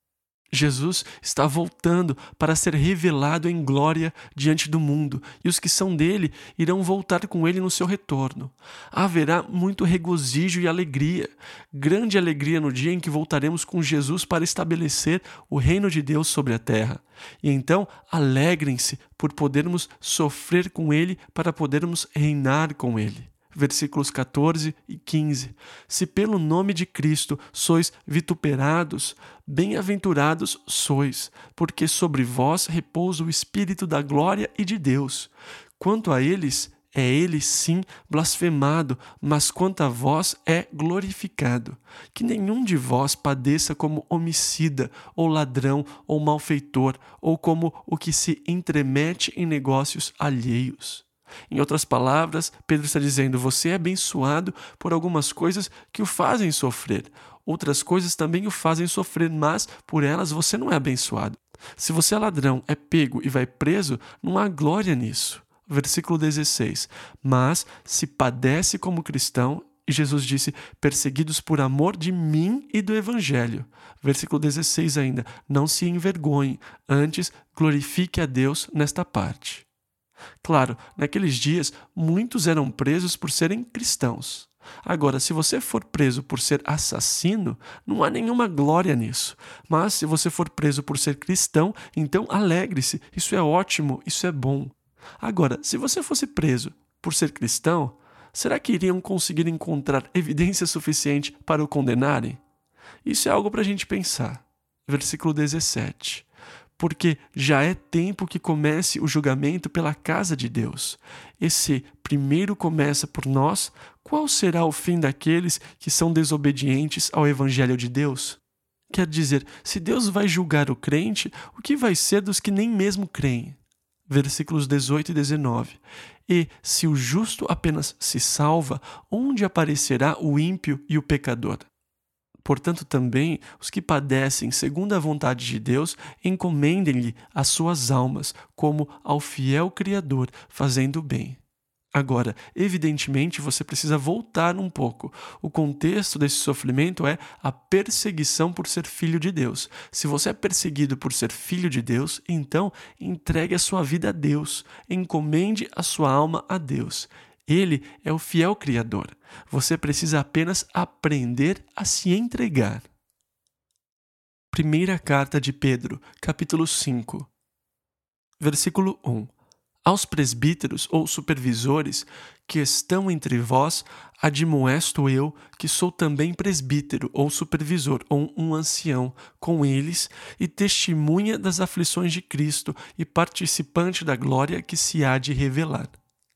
Jesus está voltando para ser revelado em glória diante do mundo, e os que são dele irão voltar com ele no seu retorno. Haverá muito regozijo e alegria, grande alegria no dia em que voltaremos com Jesus para estabelecer o reino de Deus sobre a terra. E então, alegrem-se por podermos sofrer com ele para podermos reinar com ele. Versículos quatorze e quinze. Se pelo nome de Cristo sois vituperados, bem-aventurados sois, porque sobre vós repousa o Espírito da glória e de Deus. Quanto a eles, é ele sim blasfemado, mas quanto a vós é glorificado. Que nenhum de vós padeça como homicida, ou ladrão, ou malfeitor, ou como o que se entremete em negócios alheios. Em outras palavras, Pedro está dizendo, você é abençoado por algumas coisas que o fazem sofrer. Outras coisas também o fazem sofrer, mas por elas você não é abençoado. Se você é ladrão, é pego e vai preso, não há glória nisso. Versículo dezesseis. Mas se padece como cristão, e Jesus disse, perseguidos por amor de mim e do Evangelho. Versículo dezesseis ainda, não se envergonhe, antes glorifique a Deus nesta parte. Claro, naqueles dias, muitos eram presos por serem cristãos. Agora, se você for preso por ser assassino, não há nenhuma glória nisso. Mas se você for preso por ser cristão, então alegre-se, isso é ótimo, isso é bom. Agora, se você fosse preso por ser cristão, será que iriam conseguir encontrar evidência suficiente para o condenarem? Isso é algo para a gente pensar. Versículo dezessete. Porque já é tempo que comece o julgamento pela casa de Deus. E se primeiro começa por nós, qual será o fim daqueles que são desobedientes ao Evangelho de Deus? Quer dizer, se Deus vai julgar o crente, o que vai ser dos que nem mesmo creem? Versículos dezoito e dezenove. E se o justo apenas se salva, onde aparecerá o ímpio e o pecador? Portanto, também os que padecem segundo a vontade de Deus, encomendem-lhe as suas almas, como ao fiel Criador, fazendo o bem. Agora, evidentemente, você precisa voltar um pouco. O contexto desse sofrimento é a perseguição por ser filho de Deus. Se você é perseguido por ser filho de Deus, então entregue a sua vida a Deus, encomende a sua alma a Deus. Ele é o fiel Criador. Você precisa apenas aprender a se entregar. Primeira carta de Pedro, capítulo cinco, versículo um. Aos presbíteros ou supervisores que estão entre vós, admoesto eu, que sou também presbítero ou supervisor ou um ancião com eles e testemunha das aflições de Cristo e participante da glória que se há de revelar.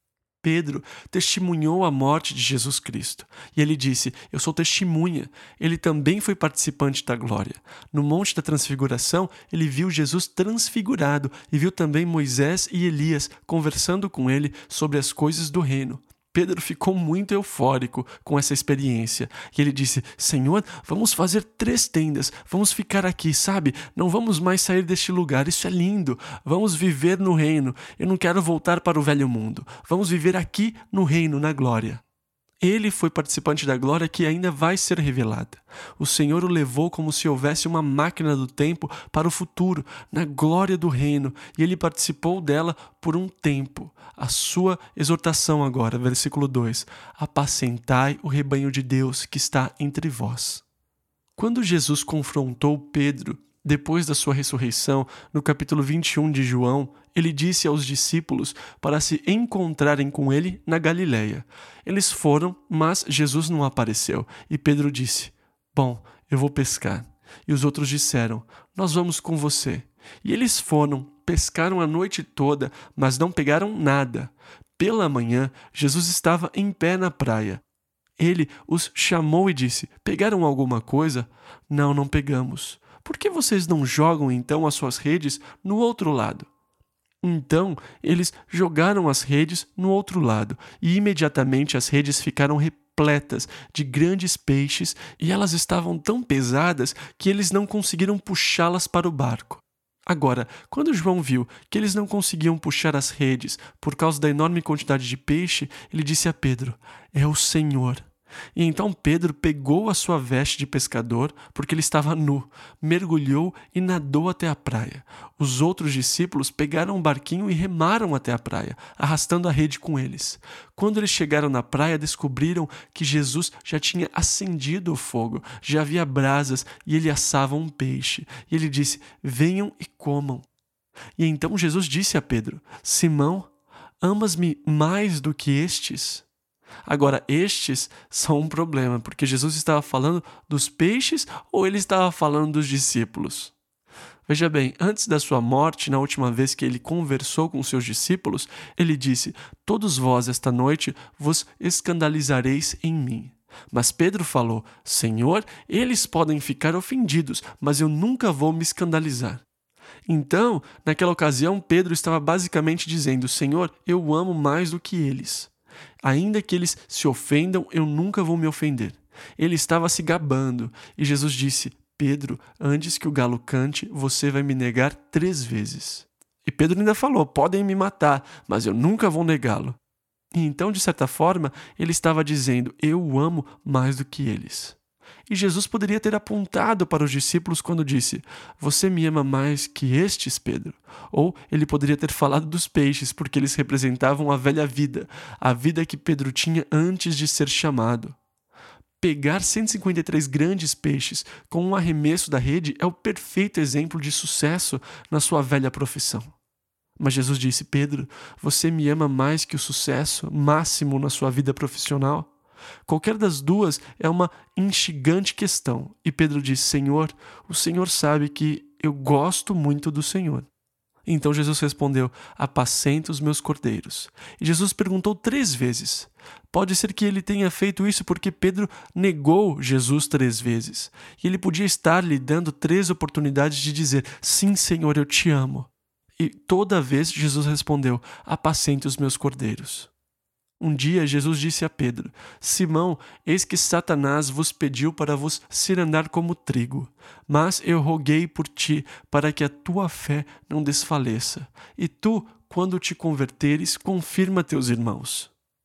Pedro testemunhou a morte de Jesus Cristo. E ele disse, eu sou testemunha. Ele também foi participante da glória. No Monte da Transfiguração, ele viu Jesus transfigurado e viu também Moisés e Elias conversando com ele sobre as coisas do reino. Pedro ficou muito eufórico com essa experiência. E ele disse, Senhor, vamos fazer três tendas, vamos ficar aqui, sabe? Não vamos mais sair deste lugar, isso é lindo. Vamos viver no reino, eu não quero voltar para o velho mundo. Vamos viver aqui no reino, na glória. Ele foi participante da glória que ainda vai ser revelada. O Senhor o levou como se houvesse uma máquina do tempo para o futuro, na glória do reino, e ele participou dela por um tempo. A sua exortação agora, versículo dois, apacentai o rebanho de Deus que está entre vós. Quando Jesus confrontou Pedro, depois da sua ressurreição, no capítulo vinte e um de João, ele disse aos discípulos para se encontrarem com ele na Galileia. Eles foram, mas Jesus não apareceu. E Pedro disse, bom, eu vou pescar. E os outros disseram, nós vamos com você. E eles foram, pescaram a noite toda, mas não pegaram nada. Pela manhã, Jesus estava em pé na praia. Ele os chamou e disse, pegaram alguma coisa? Não, não pegamos. Por que vocês não jogam então as suas redes no outro lado? Então eles jogaram as redes no outro lado, e imediatamente as redes ficaram repletas de grandes peixes, e elas estavam tão pesadas que eles não conseguiram puxá-las para o barco. Agora, quando João viu que eles não conseguiam puxar as redes por causa da enorme quantidade de peixe, ele disse a Pedro, é o Senhor. E então Pedro pegou a sua veste de pescador, porque ele estava nu, mergulhou e nadou até a praia. Os outros discípulos pegaram um barquinho e remaram até a praia, arrastando a rede com eles. Quando eles chegaram na praia, descobriram que Jesus já tinha acendido o fogo, já havia brasas e ele assava um peixe. E ele disse, venham e comam. E então Jesus disse a Pedro, Simão, amas-me mais do que estes? Agora, estes são um problema, porque Jesus estava falando dos peixes ou ele estava falando dos discípulos? Veja bem, antes da sua morte, na última vez que ele conversou com seus discípulos, ele disse, todos vós esta noite vos escandalizareis em mim. Mas Pedro falou, Senhor, eles podem ficar ofendidos, mas eu nunca vou me escandalizar. Então, naquela ocasião, Pedro estava basicamente dizendo, Senhor, eu amo mais do que eles. Ainda que eles se ofendam, eu nunca vou me ofender. Ele estava se gabando, e Jesus disse, Pedro, antes que o galo cante, você vai me negar três vezes. E Pedro ainda falou, podem me matar, mas eu nunca vou negá-lo. E então, de certa forma, ele estava dizendo, eu o amo mais do que eles. E Jesus poderia ter apontado para os discípulos quando disse, você me ama mais que estes, Pedro? Ou ele poderia ter falado dos peixes, porque eles representavam a velha vida, a vida que Pedro tinha antes de ser chamado. Pegar cento e cinquenta e três grandes peixes com um arremesso da rede é o perfeito exemplo de sucesso na sua velha profissão. Mas Jesus disse, Pedro, você me ama mais que o sucesso máximo na sua vida profissional? Qualquer das duas é uma instigante questão. E Pedro disse, Senhor, o Senhor sabe que eu gosto muito do Senhor. Então Jesus respondeu, apacenta os meus cordeiros. E Jesus perguntou três vezes. Pode ser que ele tenha feito isso porque Pedro negou Jesus três vezes. E ele podia estar lhe dando três oportunidades de dizer, sim, Senhor, eu te amo. E toda vez Jesus respondeu, apacenta os meus cordeiros. Um dia Jesus disse a Pedro, Simão, eis que Satanás vos pediu para vos cirandar como trigo, mas eu roguei por ti para que a tua fé não desfaleça. E tu, quando te converteres, confirma teus irmãos.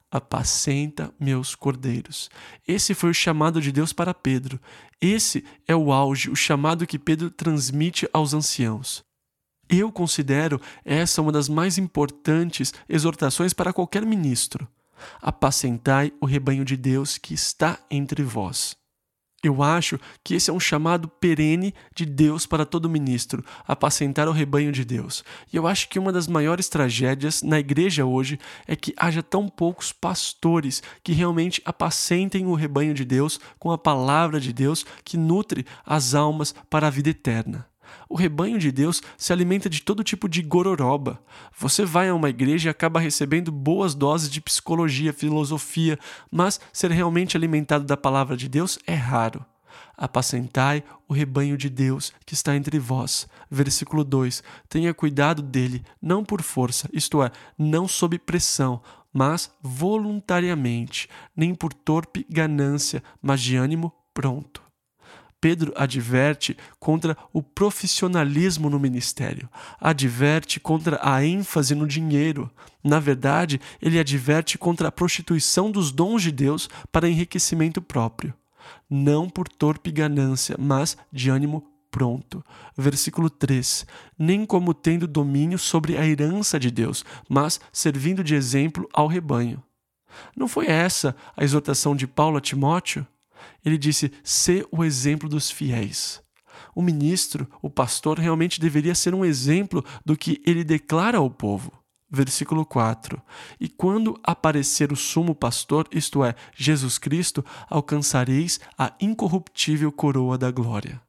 apacenta meus cordeiros. Esse foi o chamado de Deus para Pedro. Esse é o auge, o chamado que Pedro transmite aos anciãos. Eu considero essa uma das mais importantes exortações para qualquer ministro. Apacentai o rebanho de Deus que está entre vós. Eu acho que esse é um chamado perene de Deus para todo ministro, apacentar o rebanho de Deus. E eu acho que uma das maiores tragédias na igreja hoje é que haja tão poucos pastores que realmente apacentem o rebanho de Deus com a palavra de Deus que nutre as almas para a vida eterna. O rebanho de Deus se alimenta de todo tipo de gororoba. Você vai a uma igreja e acaba recebendo boas doses de psicologia, filosofia, mas ser realmente alimentado da palavra de Deus é raro. Apacentai o rebanho de Deus que está entre vós. Versículo dois. Tenha cuidado dele, não por força, isto é, não sob pressão, mas voluntariamente, nem por torpe ganância, mas de ânimo pronto. Pedro adverte contra o profissionalismo no ministério, adverte contra a ênfase no dinheiro. Na verdade, ele adverte contra a prostituição dos dons de Deus para enriquecimento próprio. Não por torpe ganância, mas de ânimo pronto. Versículo três. Nem como tendo domínio sobre a herança de Deus, mas servindo de exemplo ao rebanho. Não foi essa a exortação de Paulo a Timóteo? Ele disse, sê o exemplo dos fiéis. O ministro, o pastor, realmente deveria ser um exemplo do que ele declara ao povo. Versículo quatro. E quando aparecer o sumo pastor, isto é, Jesus Cristo, alcançareis a incorruptível coroa da glória.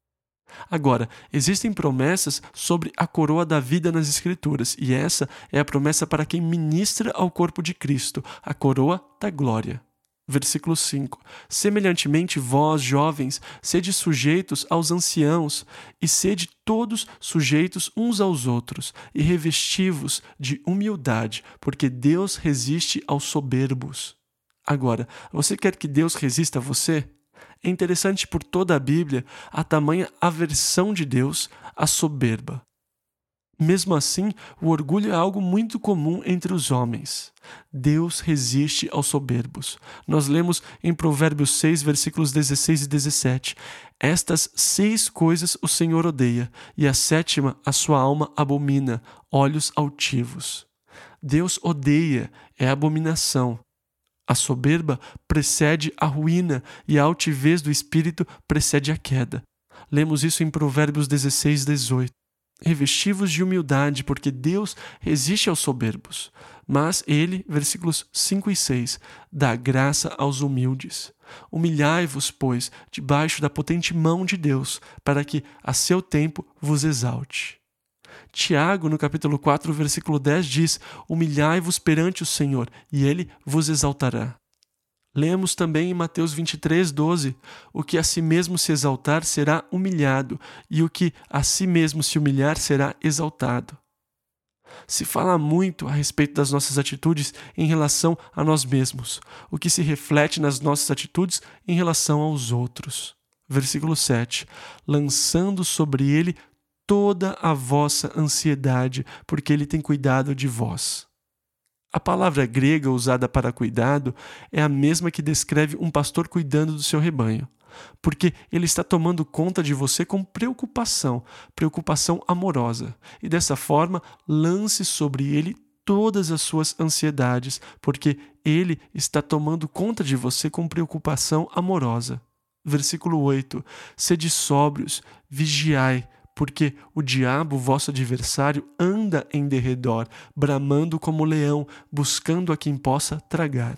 Agora, existem promessas sobre a coroa da vida nas Escrituras, e essa é a promessa para quem ministra ao corpo de Cristo, a coroa da glória. Versículo cinco. Semelhantemente, vós, jovens, sede sujeitos aos anciãos, e sede todos sujeitos uns aos outros, e revesti-vos de humildade, porque Deus resiste aos soberbos. Agora, você quer que Deus resista a você? É interessante por toda a Bíblia a tamanha aversão de Deus à soberba. Mesmo assim, o orgulho é algo muito comum entre os homens. Deus resiste aos soberbos. Nós lemos em Provérbios seis, versículos dezesseis e dezessete. Estas seis coisas o Senhor odeia, e a sétima a sua alma abomina, olhos altivos. Deus odeia, é abominação. A soberba precede a ruína, e a altivez do espírito precede a queda. Lemos isso em Provérbios dezesseis, dezoito. Revesti-vos de humildade, porque Deus resiste aos soberbos, mas Ele, versículos cinco e seis, dá graça aos humildes. Humilhai-vos, pois, debaixo da potente mão de Deus, para que, a seu tempo, vos exalte. Tiago, no capítulo quatro, versículo dez, diz, humilhai-vos perante o Senhor, e Ele vos exaltará. Lemos também em Mateus vinte e três, doze, o que a si mesmo se exaltar será humilhado, e o que a si mesmo se humilhar será exaltado. Se fala muito a respeito das nossas atitudes em relação a nós mesmos, o que se reflete nas nossas atitudes em relação aos outros. Versículo sete, lançando sobre ele toda a vossa ansiedade, porque ele tem cuidado de vós. A palavra grega usada para cuidado é a mesma que descreve um pastor cuidando do seu rebanho, porque ele está tomando conta de você com preocupação, preocupação amorosa, e dessa forma lance sobre ele todas as suas ansiedades, porque ele está tomando conta de você com preocupação amorosa. Versículo oito. Sede sóbrios, vigiai, porque o diabo, vosso adversário, anda em derredor, bramando como leão, buscando a quem possa tragar.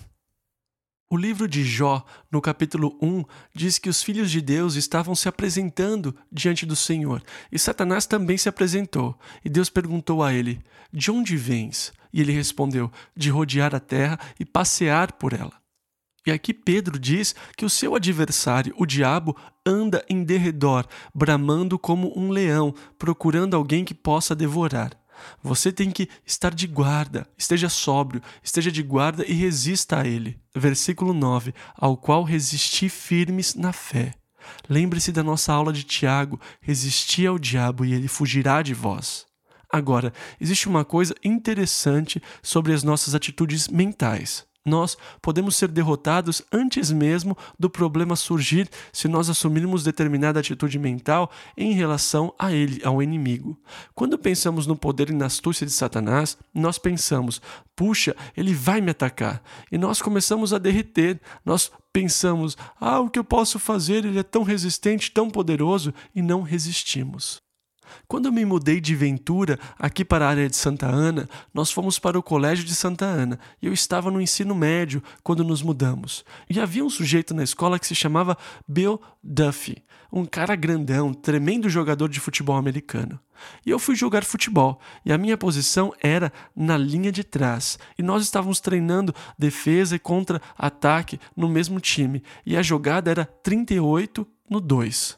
O livro de Jó, no capítulo um, diz que os filhos de Deus estavam se apresentando diante do Senhor, e Satanás também se apresentou, e Deus perguntou a ele, de onde vens? E ele respondeu, de rodear a terra e passear por ela. E aqui Pedro diz que o seu adversário, o diabo, anda em derredor, bramando como um leão, procurando alguém que possa devorar. Você tem que estar de guarda, esteja sóbrio, esteja de guarda e resista a ele. Versículo nove, ao qual resisti firmes na fé. Lembre-se da nossa aula de Tiago, resisti ao diabo e ele fugirá de vós. Agora, existe uma coisa interessante sobre as nossas atitudes mentais. Nós podemos ser derrotados antes mesmo do problema surgir se nós assumirmos determinada atitude mental em relação a ele, ao inimigo. Quando pensamos no poder e na astúcia de Satanás, nós pensamos, puxa, ele vai me atacar. E nós começamos a derreter, nós pensamos, ah, o que eu posso fazer? Ele é tão resistente, tão poderoso, e não resistimos. Quando eu me mudei de Ventura aqui para a área de Santa Ana, nós fomos para o colégio de Santa Ana e eu estava no ensino médio quando nos mudamos. E havia um sujeito na escola que se chamava Bill Duffy, um cara grandão, tremendo jogador de futebol americano. E eu fui jogar futebol e a minha posição era na linha de trás e nós estávamos treinando defesa e contra-ataque no mesmo time e a jogada era trinta e oito no dois.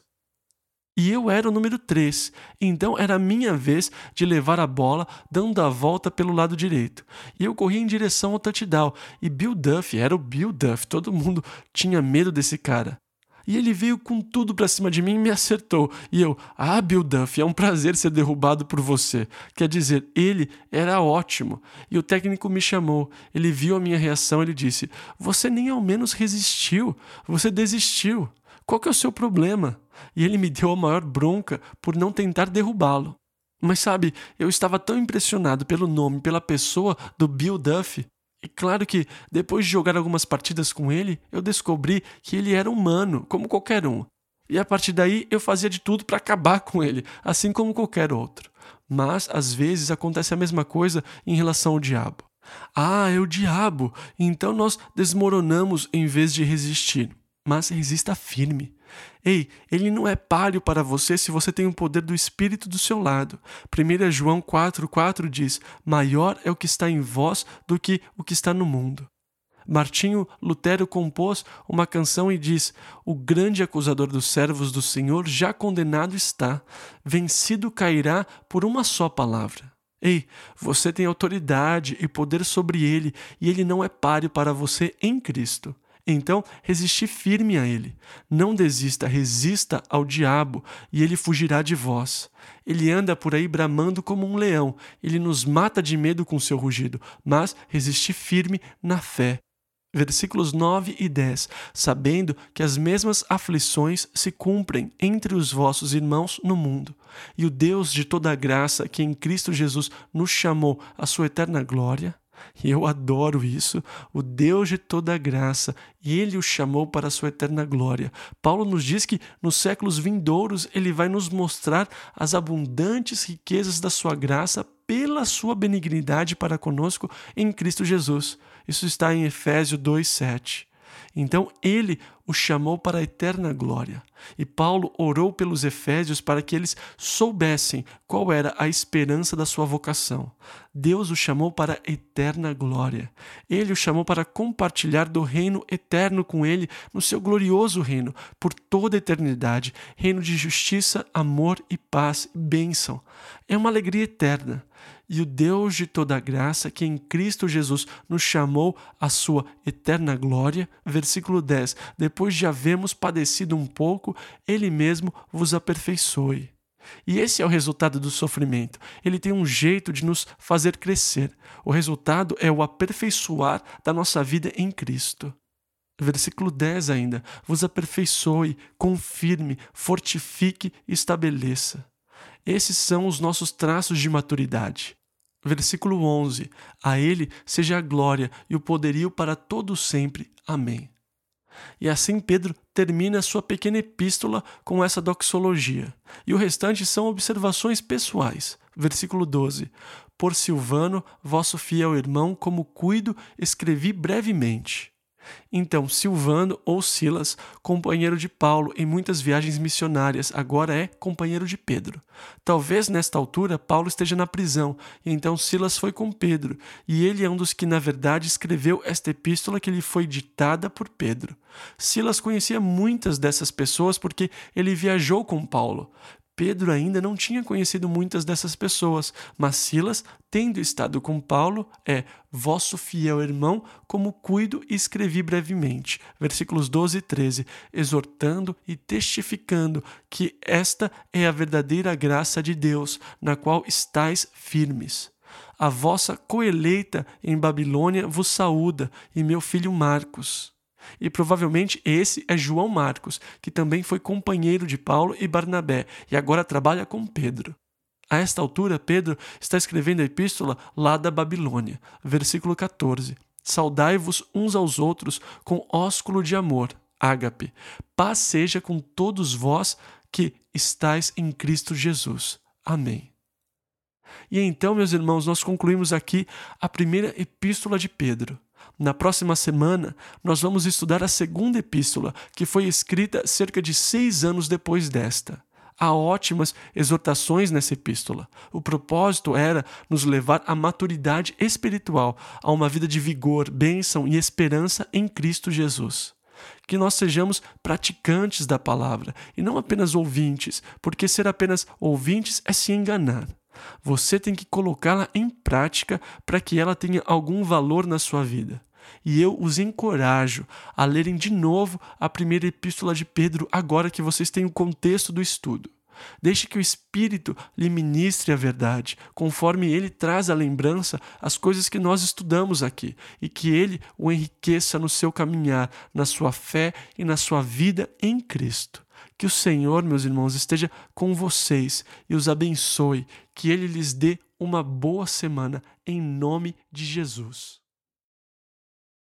E eu era o número três, então era a minha vez de levar a bola dando a volta pelo lado direito. E eu corri em direção ao touchdown, e Bill Duffy era o Bill Duffy, todo mundo tinha medo desse cara. E ele veio com tudo pra cima de mim e me acertou. E eu, ah, Bill Duffy, é um prazer ser derrubado por você. Quer dizer, ele era ótimo. E o técnico me chamou, ele viu a minha reação, ele disse, você nem ao menos resistiu, você desistiu. Qual que é o seu problema? E ele me deu a maior bronca por não tentar derrubá-lo. Mas sabe, eu estava tão impressionado pelo nome, pela pessoa do Bill Duffy. E claro que, depois de jogar algumas partidas com ele, eu descobri que ele era humano, como qualquer um. E a partir daí, eu fazia de tudo para acabar com ele, assim como qualquer outro. Mas, às vezes, acontece a mesma coisa em relação ao diabo. Ah, é o diabo! Então nós desmoronamos em vez de resistir. Mas resista firme. Ei, ele não é páreo para você se você tem o poder do Espírito do seu lado. primeira João quatro, quatro diz, maior é o que está em vós do que o que está no mundo. Martinho Lutero compôs uma canção e diz, o grande acusador dos servos do Senhor já condenado está, vencido cairá por uma só palavra. Ei, você tem autoridade e poder sobre ele e ele não é páreo para você em Cristo. Então, resisti firme a ele. Não desista, resista ao diabo, e ele fugirá de vós. Ele anda por aí bramando como um leão. Ele nos mata de medo com seu rugido, mas resisti firme na fé. Versículos nove e dez. Sabendo que as mesmas aflições se cumprem entre os vossos irmãos no mundo. E o Deus de toda a graça, que em Cristo Jesus nos chamou à sua eterna glória, e eu adoro isso, o Deus de toda a graça, e Ele o chamou para a sua eterna glória. Paulo nos diz que nos séculos vindouros Ele vai nos mostrar as abundantes riquezas da sua graça pela sua benignidade para conosco em Cristo Jesus. Isso está em Efésios dois, sete. Então ele o chamou para a eterna glória. E Paulo orou pelos efésios para que eles soubessem qual era a esperança da sua vocação. Deus o chamou para a eterna glória. Ele o chamou para compartilhar do reino eterno com ele no seu glorioso reino, por toda a eternidade, reino de justiça, amor e paz e bênção. É uma alegria eterna. E o Deus de toda a graça, que em Cristo Jesus nos chamou à sua eterna glória, versículo dez, depois de havermos padecido um pouco, Ele mesmo vos aperfeiçoe. E esse é o resultado do sofrimento. Ele tem um jeito de nos fazer crescer. O resultado é o aperfeiçoar da nossa vida em Cristo. Versículo dez ainda, vos aperfeiçoe, confirme, fortifique e estabeleça. Esses são os nossos traços de maturidade. Versículo onze. A Ele seja a glória e o poderio para todo sempre. Amém. E assim Pedro termina a sua pequena epístola com essa doxologia. E o restante são observações pessoais. Versículo doze. Por Silvano, vosso fiel irmão, como cuido, escrevi brevemente. Então, Silvano ou Silas, companheiro de Paulo em muitas viagens missionárias, agora é companheiro de Pedro. Talvez nesta altura Paulo esteja na prisão, e então Silas foi com Pedro, e ele é um dos que na verdade escreveu esta epístola que lhe foi ditada por Pedro. Silas conhecia muitas dessas pessoas porque ele viajou com Paulo. Pedro ainda não tinha conhecido muitas dessas pessoas, mas Silas, tendo estado com Paulo, é vosso fiel irmão, como cuido e escrevi brevemente. Versículos doze e treze, exortando e testificando que esta é a verdadeira graça de Deus, na qual estáis firmes. a vossa coeleita em Babilônia vos saúda, e meu filho Marcos. E provavelmente esse é João Marcos, que também foi companheiro de Paulo e Barnabé, e agora trabalha com Pedro. A esta altura, Pedro está escrevendo a epístola lá da Babilônia. Versículo quatorze. Saudai-vos uns aos outros com ósculo de amor, ágape. Paz seja com todos vós que estáis em Cristo Jesus. Amém. E então, meus irmãos, nós concluímos aqui a primeira epístola de Pedro. Na próxima semana, nós vamos estudar a segunda epístola, que foi escrita cerca de seis anos depois desta. Há ótimas exortações nessa epístola. O propósito era nos levar à maturidade espiritual, a uma vida de vigor, bênção e esperança em Cristo Jesus. Que nós sejamos praticantes da palavra e não apenas ouvintes, porque ser apenas ouvintes é se enganar. Você tem que colocá-la em prática para que ela tenha algum valor na sua vida. E eu os encorajo a lerem de novo a primeira epístola de Pedro, agora que vocês têm o contexto do estudo. Deixe que o Espírito lhe ministre a verdade, conforme ele traz à lembrança as coisas que nós estudamos aqui, e que ele o enriqueça no seu caminhar, na sua fé e na sua vida em Cristo. Que o Senhor, meus irmãos, esteja com vocês e os abençoe, que ele lhes dê uma boa semana, em nome de Jesus.